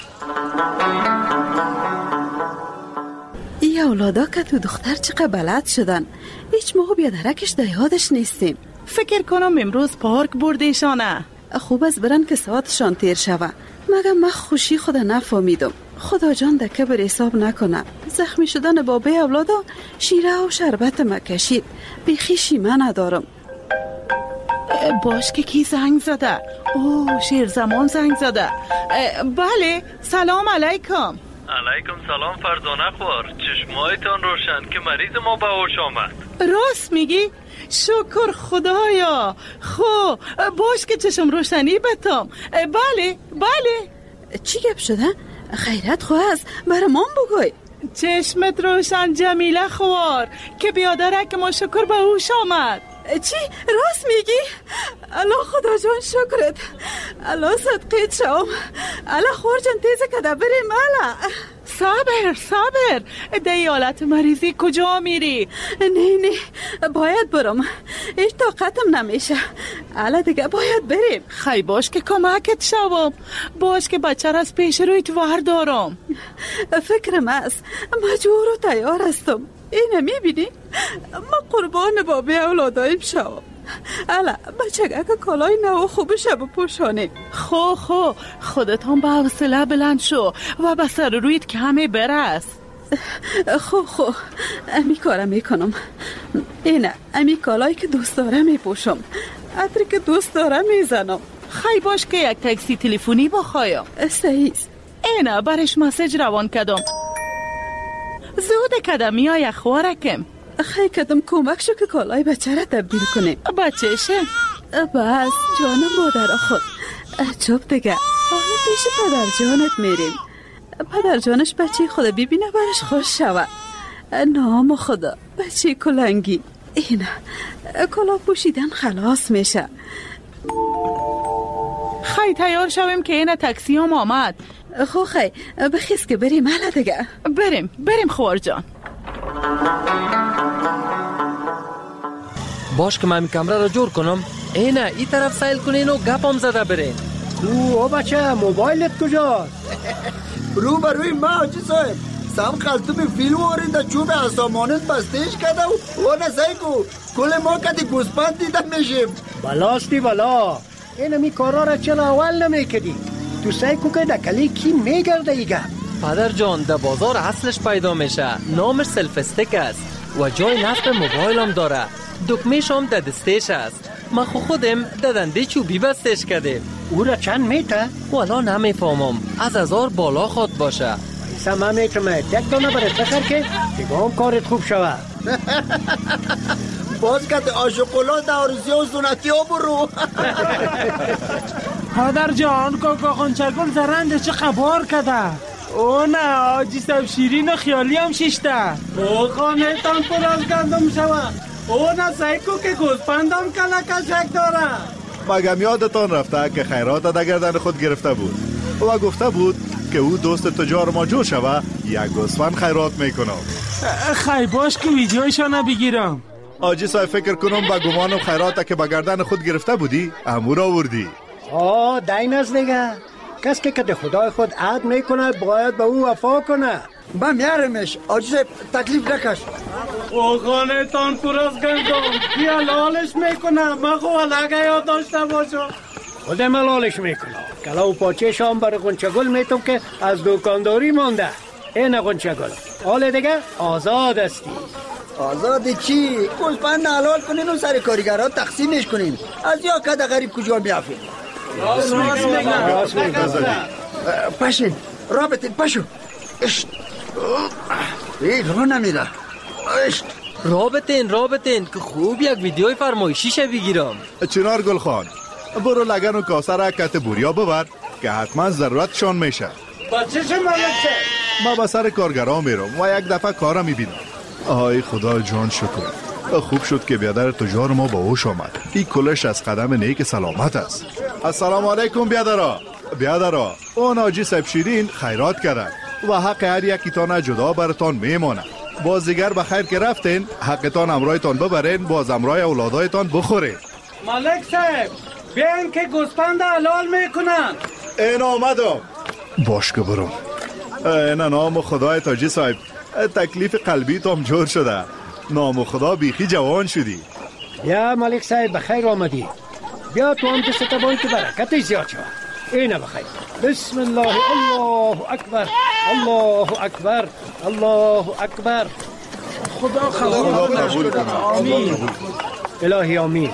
ای اولادا که تو دختر چقدر بلد شدن، هیچ موقع بیادرکش در یادش نیستیم. فکر کنم امروز پارک بردیشانه. خوب از برن که ساعتشان تیر شوه. مگه من خوشی خود نفهمیدم. خدا جان در کبر حساب نکنه. زخمی شدن بابه اولادا شیره و شربت ما کشید. بیخی شیمه ندارم. باش که کی زنگ زده؟ اوه شیر زمان زنگ زده. بله سلام علیکم. علیکم سلام فرزانه خوار، چشمایتان روشن که مریض ما به هوش آمد. راست میگی؟ شکر خدایا. خو باش که چشم روشنی بتم. بله بله. چی گپ شده؟ خیرت خواه است برمان بگوی. چشمت روشن جمیله خوار که بیادرک ما شکر به هوش آمد. چی؟ راست میگی؟ الله خدا جان شکرت. الله صدقیت شام. الله خور جان تیزه کده بریم. الله صبر صبر. در حالت مریضی کجا میری؟ نه نه باید برم، هیچ طاقتم نمیشه. الله دیگه باید بریم. خی باش که کمکت شوم. باش که بچه را از پیش رویت ور دارم. فکرم است مجبور و تیار هستم. اینه میبینی؟ ما قربان بابی اولادایم شوم. الا بچه اگه کالای نو خوبشه بپوشانیم. خو خو خودتان به حوصله بلند شو و به سر رویت کمی برس. خو خو امی کارم میکنم. اینه امی کالایی که دوست دارم میپوشم، عطری که دوست دارم میزنم. خی باش که یک تاکسی تلفنی بخوایم. صحیح. اینه برش مسیج روان کدم. زود کدمی های خوارکم. خیلی کدم کمک شو که کالای بچه را تبدیل کنیم. بچهشه؟ بس جانم مادر خود. چوب دیگه حالا پیش پدر جانت میریم. پدر جانش بچه خدا ببینه برش خوش شوه. نام خدا بچه کلنگی. اینه کلا پوشیدن خلاص میشه. خیلی تیار شویم که اینه تاکسی هم آمد. خو خی بخیز که بریم. حالا دیگه بریم بریم خوار جان. باش که من کمره را جور کنم. اینه ای طرف سیل کنین و گپم زده برین. او بچه موبایلت کجاست؟ رو بروی ما حاجی صاحب سم خلطوب فیلم وارده چوب اسامانت بستش کده و او نسای کو کل ما کتی گوزپند دیدم میشیم. بلاستی بلا اینه می کارا را چلا اول نمی کدی. تو سعی کو که دکلی کی میگرده ایگه؟ پدر جان در بازار اصلش پیدا میشه. نامش سلف استیک است و جای نصب موبایل هم داره. دکمهش هم در دستش است. ما خو خودم ددنده چوبی بستش کردیم. او را چند میته؟ والا نمیفهمم. از هزار بالا خود باشه. ایسا من میتونم یک دانه برات بخر که دیگه هم کارت خوب شوه. باز کت آشوکولات آرزی و سنتی ها برو. پدر جان کاکا خانچگل زرنده چه خبار کده؟ او نه آجی سب شیرین و خیالی هم شیشته. او خانه تان پر از گندم شوه. او نه سایکو که گوزپندم کلکشک داره. مگم یادتان رفته که خیرات در گردن خود گرفته بود و گفته بود که او دوست تجار ما جو شوه یک گوزپند خیرات میکنم. خی باش که ویدیویشانه بگیرم. آجی صاحب فکر کنم با گمانم خیراته که با گردن خود گرفته بودی امور آوردی. آه دین از دیگه کس که که خدای خود عهد میکنه باید به او وفا کنه. با میارمش آجی صاحب تکلیف نکش. او خانه تان پر از گندم بیا لالش میکنم. من خو علاقه یاد داشته باشم. خودم لالش میکنم. کلا و پاچه شام برای غنچگل میتونم که از دکانداری مانده. این غنچگل حال دیگه آزاد استی. آزاد چی؟ گوزپند حلال کنین و سر کارگرها تقسیمش کنین. از یا کده غریب کجا بیافید. راست میگم راست میگم. پشین رابطین پشو. اشت ایک رو نمیره. اشت رابطین رابطین که خوب یک ویدیوی فرمایشیشه بگیرم. چنار گل خان برو لگن و کاسه را کت بوریا ببر که حتما ضرورتشان میشه. بچه چه ملکه؟ ما با سر کارگرها میرم و یک دفعه کارا میبینم. آی خدا جان شکر خوب شد که بیادر تجار ما با هوش آمد. این کلش از قدم نیک سلامت است. السلام علیکم بیادرها. بیادرها اون آجی سب شیرین خیرات کردن و حق هر یکیتان جدا برتان میمانه. باز دیگر بخیر که رفتین حقتان امرایتان ببرین باز امرای اولادایتان بخورین. ملک صاحب بیاین که گوسپند حلال میکنن. این آمدم. باش که برم. این نام خدای تاجی صاحب، تکلیف قلبی تام جور شده. نام خدا بیخی جوان شدی. یا ملک صاحب بخیر آمدی. بیا تو هم دست تبایی که برکتش زیاد شد. اینه بخیر. بسم الله. الله اکبر، الله اکبر، الله اکبر. خدا خدا قبول کنه. آمین. الهی آمین.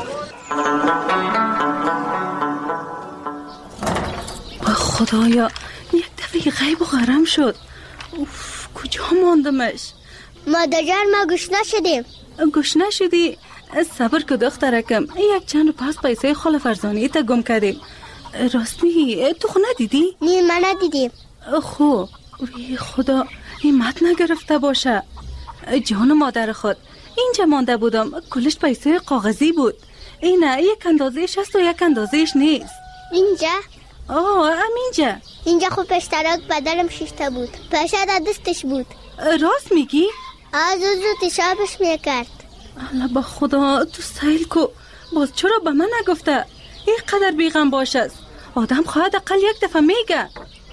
خدایا یک دفعه غیب و غرم شد. اوف، کجا ماندمش؟ مادر ما گشنه شدیم. گشنه شدی؟ صبر که دخترکم، یک چند پاس پیسه خاله فرزانه تا گم کردیم. راست میگی؟ تو خو ندیدی؟ نه من ندیدیم. خو وی خدا این مت نگرفته باشه. جان مادر خود، اینجا مانده بودم، کلش پیسه کاغذی بود. اینه یک اندازهش هست و یک اندازهش نیست. اینجا؟ آه همینجا. اینجا خوب اشتراک بدلم شیشته بود، پیسه در دستش بود. راست میگی؟ از او زود حسابش میکرد. الله با خدا تو سیل کو، باز چرا به من نگفته؟ این قدر بیغم باشه. آدم خواهد اقل یک دفعه میگه.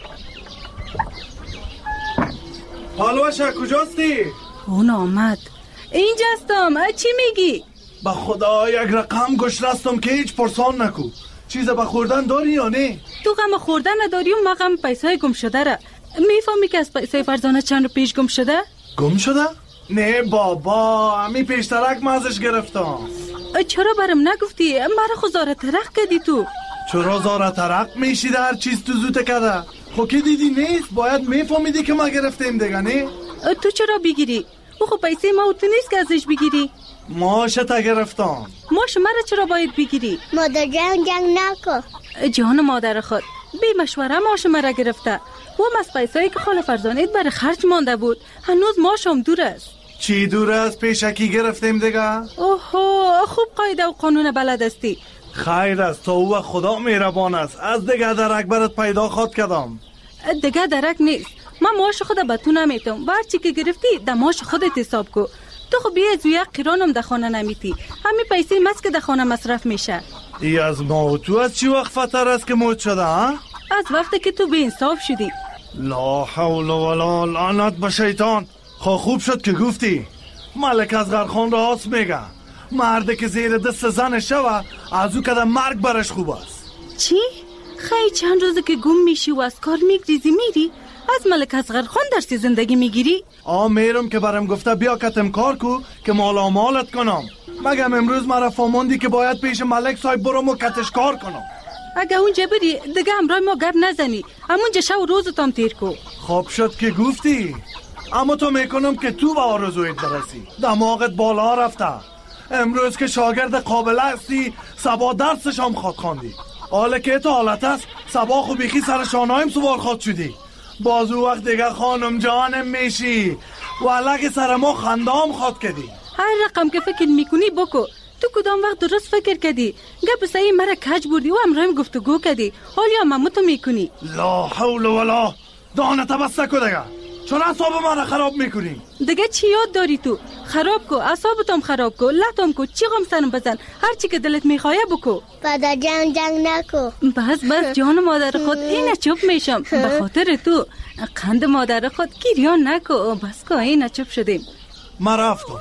پالوشه کجاستی؟ اون آمد. اینجا هستم. چی میگی؟ با خدا یک رقم گشنه هستم که هیچ پرسان نکو. چیز به خوردن داری یا نه؟ تو غم خوردن نداری و ما غم پیسه گم شده را. میفهمی که از پیسه فرزانه چند رو پیش گم شده؟ گم شده؟ نه بابا، امی پیشترک مازش گرفتم. چرا برم نگفتی؟ مرا خو زاره ترق کردی تو. چرا زاره ترق میشیده هر چیز تو زوته کده؟ خو که دیدی نیست؟ باید میفهمیدی که ما گرفتیم دیگه نه؟ تو چرا بگیری؟ او خو پیسه ما تو نیست که ازش بگیری. ماشه تا گرفتم. ماشه مرا چرا باید بگیری؟ مادر جان جنگ نکن. جان مادر خود، بی مشوره ماشه مرا گرفته. و از پیسایی که خاله فرزانه برای خرج مانده بود، هنوز ماشم دور است. چی دور است؟ پیشکی گرفتیم دیگه؟ اوهو، خوب قاعده و قانون بلد استی. خیر است، تو او خدا مهربان است. از دیگه درک برات پیدا خود کردم. دیگه درک نیست. من ماش خود به تو نمیتم. برچی که گرفتی ده ماش خودت حساب کو. تو خب یه زویه قیرانم ده خانه نمیتی. همین پیسه مست که ده خانه مصرف میشه. ای از ما تو از چی وقت فتر است که موت شده ها؟ از وقتی که تو به انصاف شدی. لا حول ولا لعنت به شیطان. خب خوب شد که گفتی. ملک از غرخان راست میگه. مرده که زیر دست زن شوه از او کده مرگ برش خوب است. چی؟ خیلی چند روزه که گم میشی و از کار میگریزی میری؟ از ملک اصغر خان درسی زندگی میگیری؟ آ میرم که برم گفته بیا کتم کار کو که مالا مالت کنم. مگم امروز مرا فهموندی که باید پیش ملک صاحب برم و کتش کار کنم. اگه اونجا بری دیگه همراه ما گپ نزنی. همونجا شب و روزتام تیر کو. خوب شد که گفتی. اما تو میکنم که تو به آرزویت برسی. دماغت بالا رفته. امروز که شاگرد قابل هستی سبا درسش هم خواد خواندی. حالا که تو حالت است سبا خو بیخی سر شانهایم سوار خواد شدی. بازو وقت دیگه خانم جانم میشی و علاقه سر ما خندام خواد کردی. هر رقم که فکر میکنی بکو. تو کدام وقت درست فکر کردی؟ گپ سعی مرا کج بردی و امرایم گفتگو کردی. حالا ما تو میکنی. لا حول ولا دانه تبسته کو دیگه. چون اعصاب من خراب میکنی؟ دیگه چی یاد داری تو؟ خراب کو، اعصابتم خراب کو، لطم کو، چی غم سرم بزن، هر چی که دلت میخواه بکو. پدر جان جنگ نکو. بس بس جان مادر خود، اینه چوب میشم. به خاطر تو قند مادر خود گریان نکو. بس که اینه چوب شدیم. من رفتم.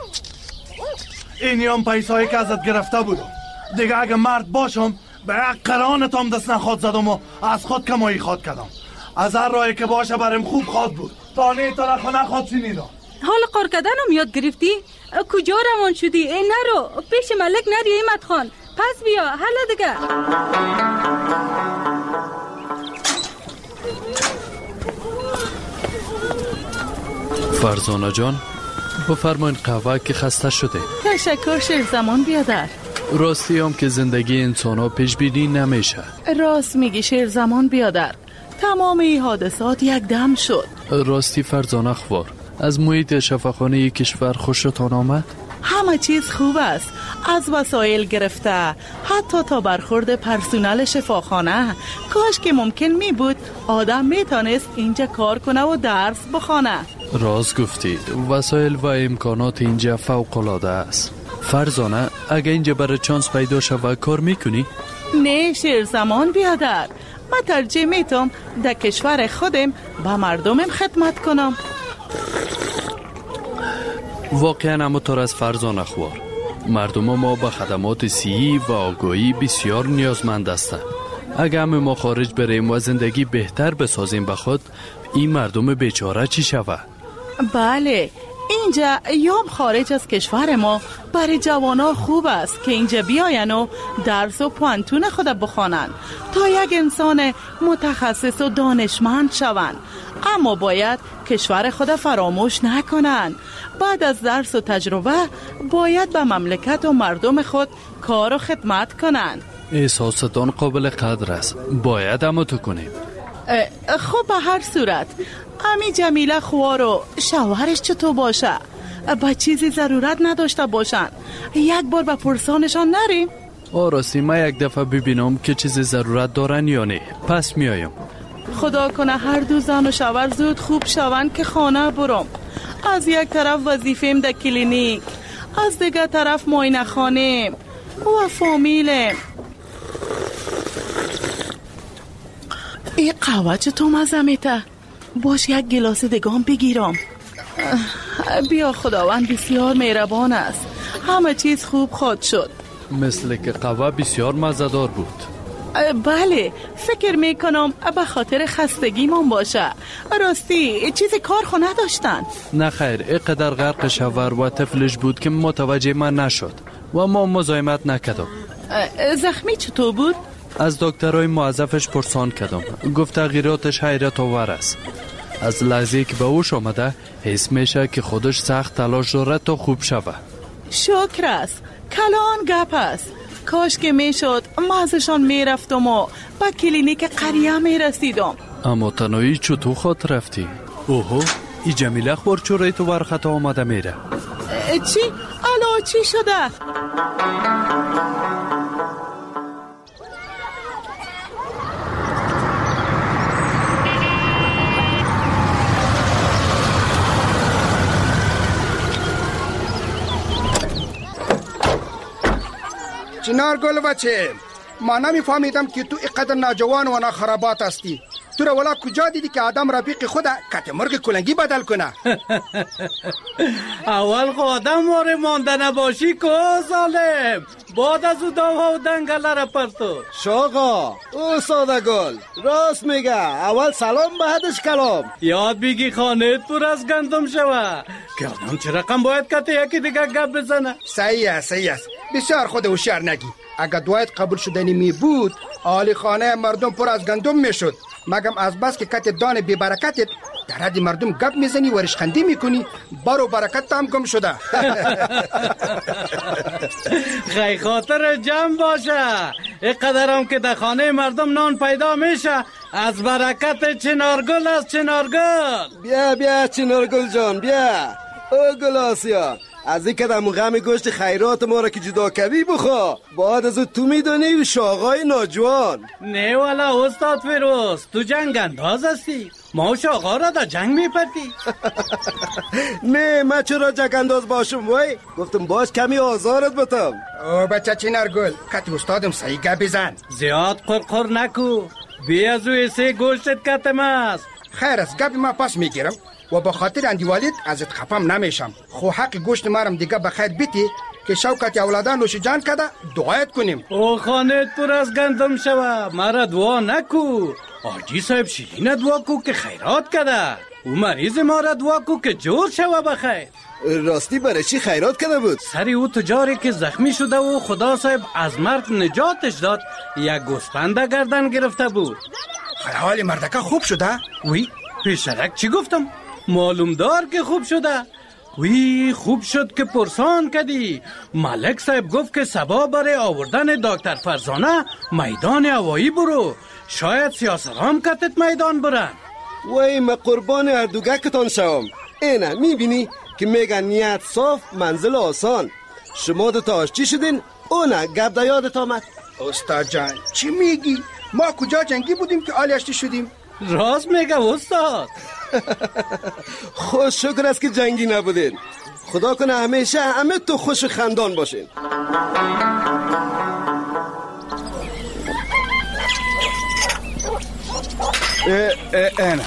اینی هم پیسایی که ازت گرفته بودم. دیگه اگه مرد باشم به یک قرانتم دست نخواد زدم و از خود کمایی خواد کردم. از هر راهی که باشه برم خوب خواد بود. تانه طرف نخواد شنیدم. حالا قار کردنم یاد گرفتی؟ کجا روان شدی؟ ای نرو پیش ملک نری ایمت خان. پس بیا حالا دیگه. فرزانه جان بفرمایید قهوه که خسته شده. تشکر شیرزمان بیادر. راستی هم که زندگی انسان ها پیش بینی نمیشه. راست میگی شیرزمان بیادر. تمام این حادثات یک دم شد. راستی فرزانه خوار از محیط شفاخانه کشور خوشتان آمد؟ همه چیز خوب است. از وسایل گرفته حتی تا برخورد پرسنل شفاخانه. کاش که ممکن می بود آدم می تانست اینجا کار کنه و درس بخونه. راست گفتی. وسایل و امکانات اینجا فوق العاده است. فرزانه اگه اینجا برای چانس پیدا شود کار میکنی؟ نه شیر زمان بیادر، من ترجیح میتم در کشور خودم با مردمم خدمت کنم. واقعا همونطور از فرزانه خوار، مردم ما به خدمات صحی و آگاهی بسیار نیازمند هستند. اگر همه ما خارج بریم و زندگی بهتر بسازیم به خود، این مردم بیچاره چی شود؟ بله، اینجا یام خارج از کشور ما برای جوانا خوب است که اینجا بیاین و درس و پوانتون خود بخوانند تا یک انسان متخصص و دانشمند شوند. اما باید کشور خود فراموش نکنند. بعد از درس و تجربه باید به مملکت و مردم خود کار و خدمت کنند. احساستان قابل قدر است، باید اما تو کنیم. خب به هر صورت امی جمیله خوار و شوهرش چطور باشه؟ با چیزی ضرورت نداشته باشن؟ یک بار به پرسانشان نریم؟ آراستی من یک دفعه ببینم که چیزی ضرورت دارن یا نه، پس میایم. خدا کنه هر دو زن و شوهر زود خوب شوند که خانه برم. از یک طرف وظیفه‌ام در کلینیک، از دیگر طرف معاینه خانه و فامیلم. این قهوه چطور مزه میته؟ باش یک گلاس دگام بگیرم. بیا، خداوند بسیار مهربان است، همه چیز خوب خواهد شد. مثل که قهوه بسیار مزه‌دار بود. بله، فکر میکنم به خاطر خستگی من باشه. راستی چیزی کار خو نداشتن؟ نه خیر، اینقدر غرق شوهر و طفلش بود که متوجه من نشد و ما مزاحمت نکردم. زخمی چطور بود؟ از دکترای موظفش پرسان کردم، گفت تغییراتش حیرت آور است. از لحظه که به اوش آمده حس میشه که خودش سخت تلاش داره تا خوب شود. شکر است، کلان گپ است. کاش که میشد مازشان میرفتم و با کلینیک قریه میرسیدم. اما تنهایی چطور خود رفتی؟ اوهو، ای جمیله اخبار چرا تو برخطا آمده میره؟ چی؟ الو چی شده؟ چنار گل بچه، ما نمیفهمیدم که تو اینقدر ناجوان و ناخرابات هستی. تو را ولا کجا دیدی که آدم رفیق خود کت مرغ کلنگی بدل کنه؟ اول خود آدم ماره مانده نباشی که ظالم، بعد از او داوها و دنگله را پرتو. شاقا او ساده گل راست میگه، اول سلام بعدش کلام. یاد بگی خانه پر از گندم شوه که آدم چه رقم باید کت یکی دیگه گپ بزنه. صحیح است، صحیح است، بسیار خود هوشیار نگی. اگر دعایت قبول شدنی می بود آلی خانه مردم پر از گندم میشد، مگم از بس که کت دان بی برکتت در حد مردم گپ میزنی و رشخندی میکنی، برو برکت هم گم شده. خیلی خاطر جمع باشه، اینقدر هم که در خانه مردم نان پیدا میشه از برکت چنارگل از چنارگل. بیا بیا چنارگل جان بیا. او گل آسیا، از این کدام غم گوشت خیرات ما را که جدا کبی بخوا، بعد از تو میدانی و شاقای ناجوان. نه والا استاد فیروز، تو جنگ انداز هستی، ما و شاقا را در جنگ میپتی. نه من چرا جنگ انداز باشم وای، گفتم باش کمی آزارت بتم. او بچه چنارگل، کت استادم صحیح گپ بزن، زیاد قرقر نکو، بی از او ایسه گوشتت کتم است. خیر از گپ ما پس میگیرم و با خاطر اندیوالیت ازت خفم نمیشم. خو حق گوشت مارم دیگه بخیر بیتی که شوکت اولادان نوش جان کده دعایت کنیم. او خانه پر از گندم شوه، مرا دعا نکو. آجی صاحب شیرین دعا کو که خیرات کده، او مریض ما را دعا کو که جور شوه بخیر. راستی برای چی خیرات کده بود؟ سری او تجاری که زخمی شده و خدا صاحب از مرد نجاتش داد، یک گوسفند گردن گرفته بود. حال مردکه خوب شده؟ وی پیشرک چی گفتم؟ معلوم دار که خوب شده. وی خوب شد که پرسان کدی. ملک صاحب گفت که سبا برای آوردن دکتر فرزانه میدان هوایی برو، شاید سیاسرام کتت میدان برن. وی ما قربان اردوگکتان شوم. اینه میبینی که میگن نیت صاف منزل آسان. شما دو تاش چی شدین؟ اونه گرد یادت آمد. استاد جان چی میگی؟ ما کجا جنگی بودیم که آلیشتی شدیم؟ راست میگه استاد. خوش شکر است که جنگی نبودین. خدا کنه همیشه همه تو خوش خندان باشین. اینه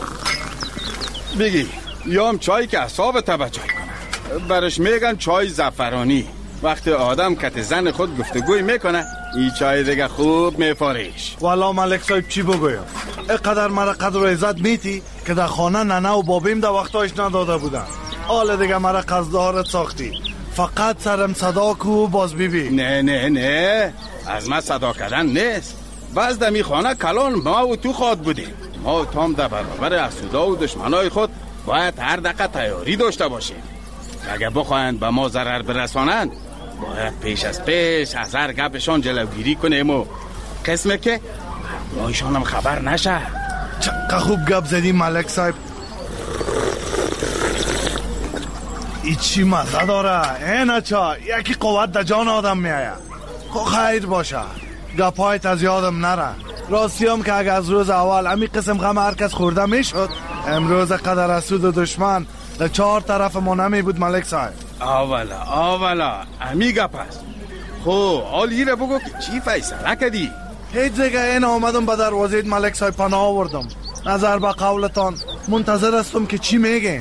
بگی یام چای که اصاب توجه کنه، برش میگن چای زعفرانی. وقتی آدم کت زن خود گفتگوی میکنه این چای دیگه خوب میفاریش. والا ملک صاحب چی بگویم، اینقدر مرا قدر و عزت میتی که در خانه ننه و بابیم در وقتایش نداده بودن. حالا دیگه مرا قصدارت ساختی، فقط سرم صدا کو باز بیبی. نه نه نه از ما صدا کردن نیست. باز دمی خانه کلان ما و تو خواد بودیم. ما و تام در برابر اسودا و دشمنای خود باید هر دقیقه تیاری داشته باشیم. اگه بخواهند به ما ضرر برسانند باید پیش از پیش از هر گپشان جلوگیری کنیم و قسمه که رایشان هم خبر نشه. چقدر خوب گپ زدی ملک صاحب. ای چی مزه داره اینه چا، یکی قوت در جان آدم میایه. خو خیر باشه گپایت از یادم نره. راستی هم که اگه از روز اول امی قسم غم هر کس خورده میشد، امروز قدر اسود و دشمن در چهار طرف ما نمی بود ملک صاحب. آولا آولا امی گپ است. خو حال یه بگو که چی فیصله کردی؟ هیچ دیگه این آمدم به دروازه ملک صاحب پناه آوردم. نظر به قولتان منتظر هستم که چی میگین.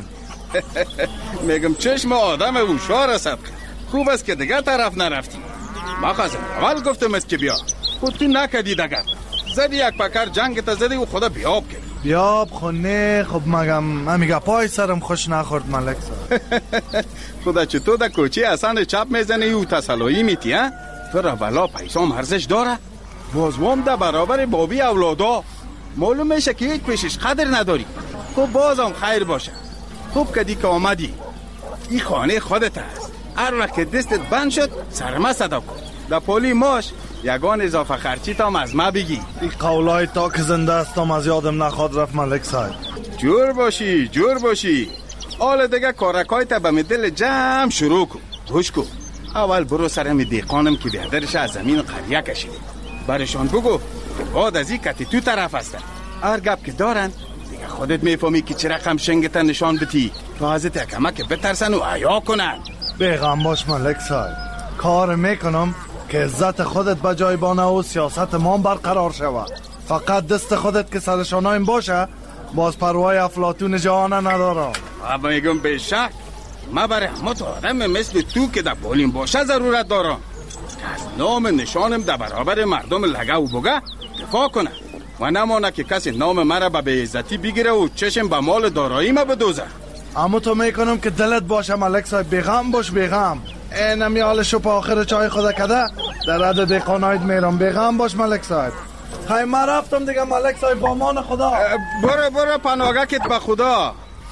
میگم چشم آدم هوشیار است. خوب است که دیگه طرف نرفتی. ما خواستم اول گفتم است که بیا، خودتی نکدی دگر زدی یک پکر جنگ تا زدی و خدا بیاب کرد. بیاب خونه خب مگم همیگه پای سرم خوش نخورد ملک صاحب. خدا چطور در کوچه اصلا چپ میزنی و تسلایی میتی ها؟ تو را بلا پیسام ارزش داره؟ بازوام در برابر بابی اولادا معلوم میشه که هیچ پیشش قدر نداری. خب بازم خیر باشه. خوب کدی که آمدی. این خانه خودت است. هر وقت دستت بند شد سرما صدا کن. در پولی ماش یگان اضافه خرچی تام از ما بگی. این قولای تا که زنده استم از یادم نخواد رفت ملک صاحب. جور باشی جور باشی. حالا دیگه کارکای تا به دل جمع شروع کن. گوش کن. اول برو سرم دیقانم که بیادرش از زمین قریه کشیده برشان بگو بعد از این کتی تو طرف هستن. هر گپ که دارن دیگه خودت میفهمی که چه رقم شنگتا نشان بتی تا حضرت حکمه که بترسن و عیا کنن. بیغم باش ملک صاحب، کار میکنم که عزت خودت به جای بانه و سیاست ما برقرار شود. فقط دست خودت که سرشانایم باشه باز پروای افلاطون جهانه ندارم. اما میگم به شک ما برای همه تو آدم مثل تو که در پولیم باشه ضرورت دارم که از نام نشانم در برابر مردم لگه و بگه دفاع کنه و نمانه که کسی نام مرا به بیعزتی بگیره و چشم به مال دارایی ما بدوزه. اما تو میکنم که دلت باشه ملک صاحب، بیغم باش بیغم. اینمی حال شب آخر چای خدا کده در عدد دیقانایت میرم. بیغم باش ملک صاحب. خیلی من رفتم دیگه ملک صاحب با امان خدا. برو برو پناهگه کت به خدا.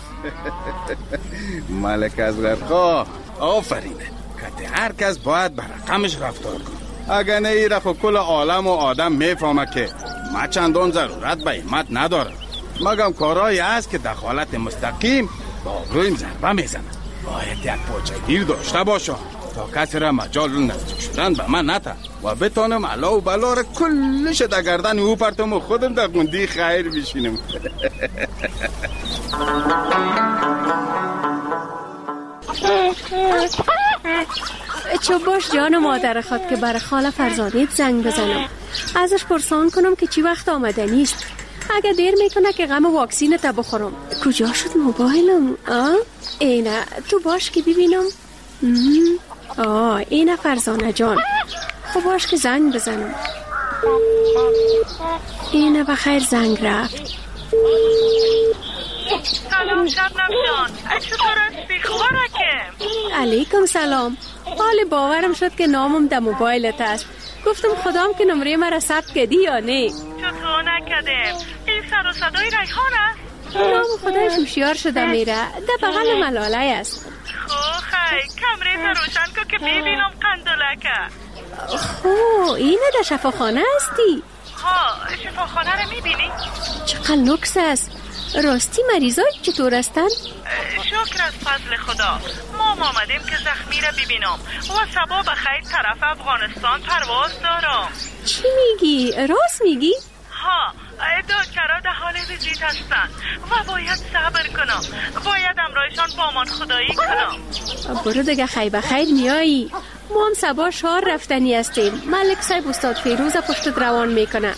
ملک از غرقا آفرینه که هر کس باید به رقمش رفتار کن. اگر نه ای رفت کل عالم و آدم میفهمه که ما چندان ضرورت به ایمت ندارم. مگم کارهایی هست که دخالت مستقیم با آبرویم ضربه میزنه. باید یک پاچه گیر داشته باشم تا کسی را مجال نزدیک شدن به من نته و بتانم علا و بلا را کلش در گردن او پرتم و خودم در گندی خیر بشینم. چو باش جان مادر خود که برای خاله فرزانیت زنگ بزنم ازش پرسان کنم که چی وقت آمدنی است. اگه دیر میکنه که غم واکسین تا بخورم. کجا شد موبایلم؟ آه اینه تو باش که ببینم. آه اینه فرزانه جان. خب باش که زنگ بزنم. اینه بخیر زنگ رفت. سلام شبنم جان، چطور هستی؟ خوبه؟ علیکم سلام. حال باورم شد که نامم در موبایلت است. گفتم خدام که نمره مرا ثبت کردی یا نه. چطور نکردم؟ این سر و صدای ریحان است؟ نام خدایش هوشیار شده میره. در بغل ملاله است. خو خی کمره تا روشن کن که ببینم قندلکه. خو اینه در شفاخانه هستی؟ ها شفاخانه رو میبینی؟ چقدر لوکس است. راستی مریضای چطور هستن؟ شکر از فضل خدا. ما آمدیم که زخمی را ببینم و صبا بخیر طرف افغانستان پرواز دارم. چی میگی؟ راست میگی؟ ها دکترها در حال ویزیت هستن و باید صبر کنم. باید امرایشان با من خدایی کنم. برو دیگه خیر بخیر میایی. ما هم صبا شهر رفتنی هستیم. ملک صاحب استاد فیروز پشت روان میکنه.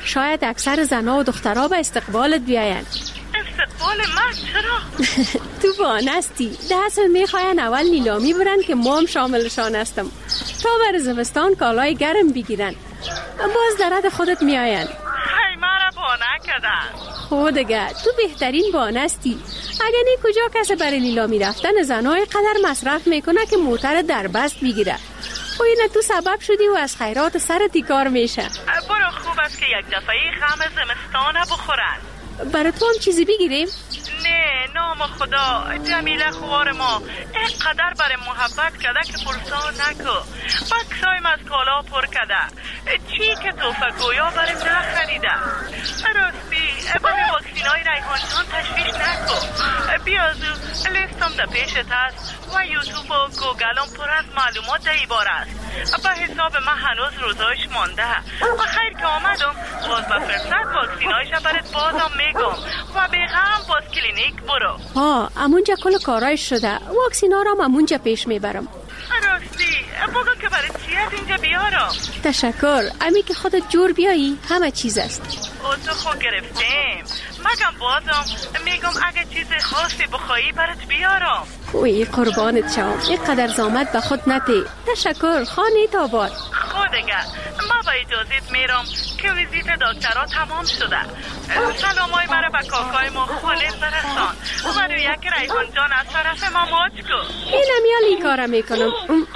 شاید اکثر زنها و دخترها به استقبالت بیاین. استقبال من چرا؟ تو بانستی ده اصل میخواین اول نیلامی برن که ما هم شاملشان هستم تا بر زمستان کالای گرم بگیرن، باز درد خودت میاین. هی مرا بانه کردن. خودگه تو بهترین بانستی. اگه نی کجا کسی برای نیلامی رفتن زنهای قدر مصرف میکنه که موتر در بست بگیره و اینه تو سبب شدی و از خیرات سر تیکار میشه. برو خوب است که یک دفعه غم زمستانه بخورن. برای تو هم چیزی بگیریم؟ نه نام خدا، جمیله خوار ما اینقدر برای محبت کرده که پرسان نکو. بکسایم از کالا پر کرده، چی که توفه گویا برای نخریده. راستی برای واکسینای ریحان جان تشویش نکو. بیازو لیستم در پیشت هست و یوتیوب و گوگلم پر از معلومات در ایبار است. به حساب من هنوز روزایش مانده و خیر که آمدم باز به فرصت واکسینایش برات بازم میگم و به غم باز کلینیک برو. ها امونجا کل کارایش شده، واکسینا را امونجا پیش میبرم. راستی بگو که برای چی از اینجا بیارم؟ تشکر، امی که خودت جور بیایی همه چیز است. او تو خود گرفتیم، مگم بازم میگم اگه چیز خاصی بخوایی برات بیارم. اوی قربانت شام، یک قدر زامت به خود نتی. تشکر، خانه تاباد. خودگه ما با اجازت میرم که ویزیت دکترها تمام شده. سلامای مرا به کاکای ما خالص برسان و رو یک ریحان جان از طرف ما ماچ کن. اینم یالی کارم میکنم.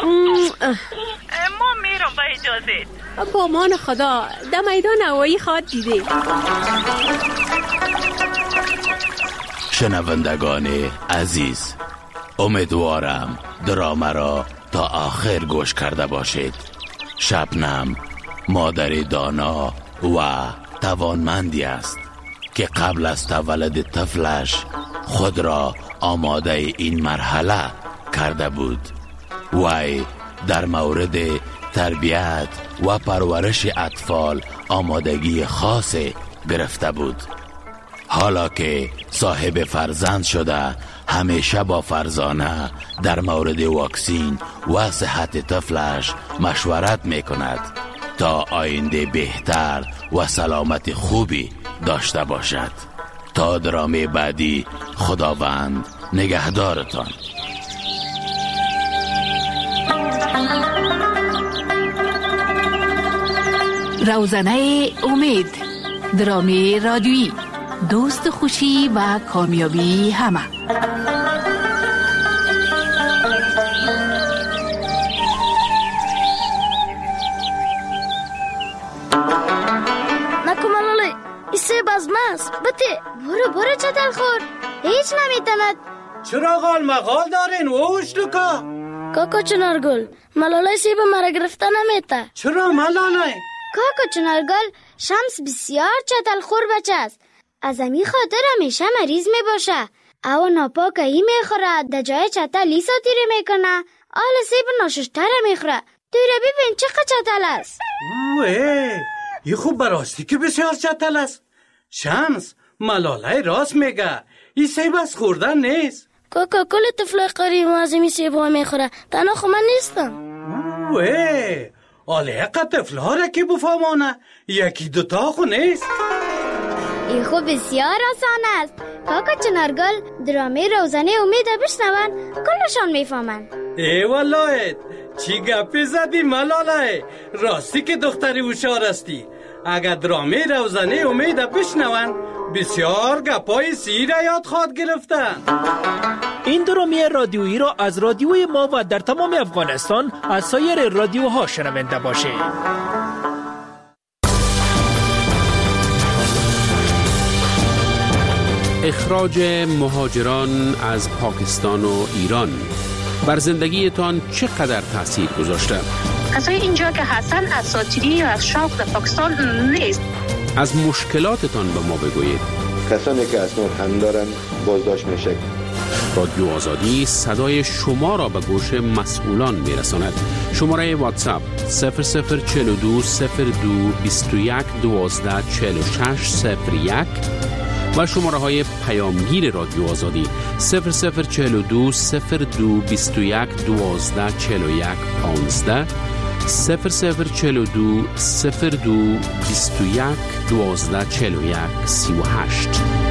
ما میرم با اجازت. با مان خدا در میدان هوایی خواد دیده. شنوندگان عزیز، امیدوارم درامه را تا آخر گوش کرده باشید. شبنم مادر دانا و توانمندی است که قبل از تولد طفلش خود را آماده این مرحله کرده بود. وی در مورد تربیت و پرورش اطفال آمادگی خاص گرفته بود. حالا که صاحب فرزند شده همیشه با فرزانه در مورد واکسین و صحت طفلش مشورت می کند تا آینده بهتر و سلامت خوبی داشته باشد. تا درامه بعدی خداوند نگهدارتان. روزنه امید، درامه رادیویی، دوست خوشی و کامیابی همه. نکو ملاله ایسه بازماست بته برو برو چتل خور هیچ نمیتند. چرا غال مغال دارین ووش لکا؟ کاکا چنارگل ملاله سیب مرا گرفته نمیته. چرا ملاله؟ کاکا چنارگل شمس بسیار چتل خور بچه است. از امی خاطر همیشه مریض می باشه. او ناپاکه ای می خوره در جای چتل لیسا تیره می کنه. آل سیب ناششتره می خوره. توی ببین چقدر چتل است. اوه ای خوب براستی که بسیار چتل است. شمس ملاله راست میگه، این سیب از خوردن نیست. کاکا کل طفل قریب از این سیب ها می خوره. تنها خو من نیستم. اوه آله اقا طفل ها را که بفهمانه یکی دوتا خو نیست. این خوب بسیار آسان است. کاکا چنارگل درامه روزنه امید بشنون کلشان میفهمن. ای والله چی گپی زدی ملاله، راستی که دختری هوشیار استی. اگر درامه روزنه امید بشنون بسیار گپای سیر یاد خواد گرفتن. این درامه رادیویی را از رادیوی ما و در تمام افغانستان از سایر رادیوها شنونده باشید. اخراج مهاجران از پاکستان و ایران بر زندگیتان چقدر تاثیر گذاشته؟ کسای اینجا که هستن اساطیری یا از شوق در پاکستان نیست. از مشکلاتتان به ما بگویید. کسانی که اسناد هم دارن بازداشت میشه. رادیو آزادی صدای شما را به گوش مسئولان میرساند. شماره واتساپ صفر صفر چهل و دو صفر دو بیست و یک دوازده چهل و شش صفر یک و شماره های پیامگیر رادیو آزادی صفر صفر چهل و دو صفر دو بیست و یک دوازده چهل و یک پانزده صفر صفر چهل و دو صفر دو بیست و یک دوازده چهل و یک سی و هشت.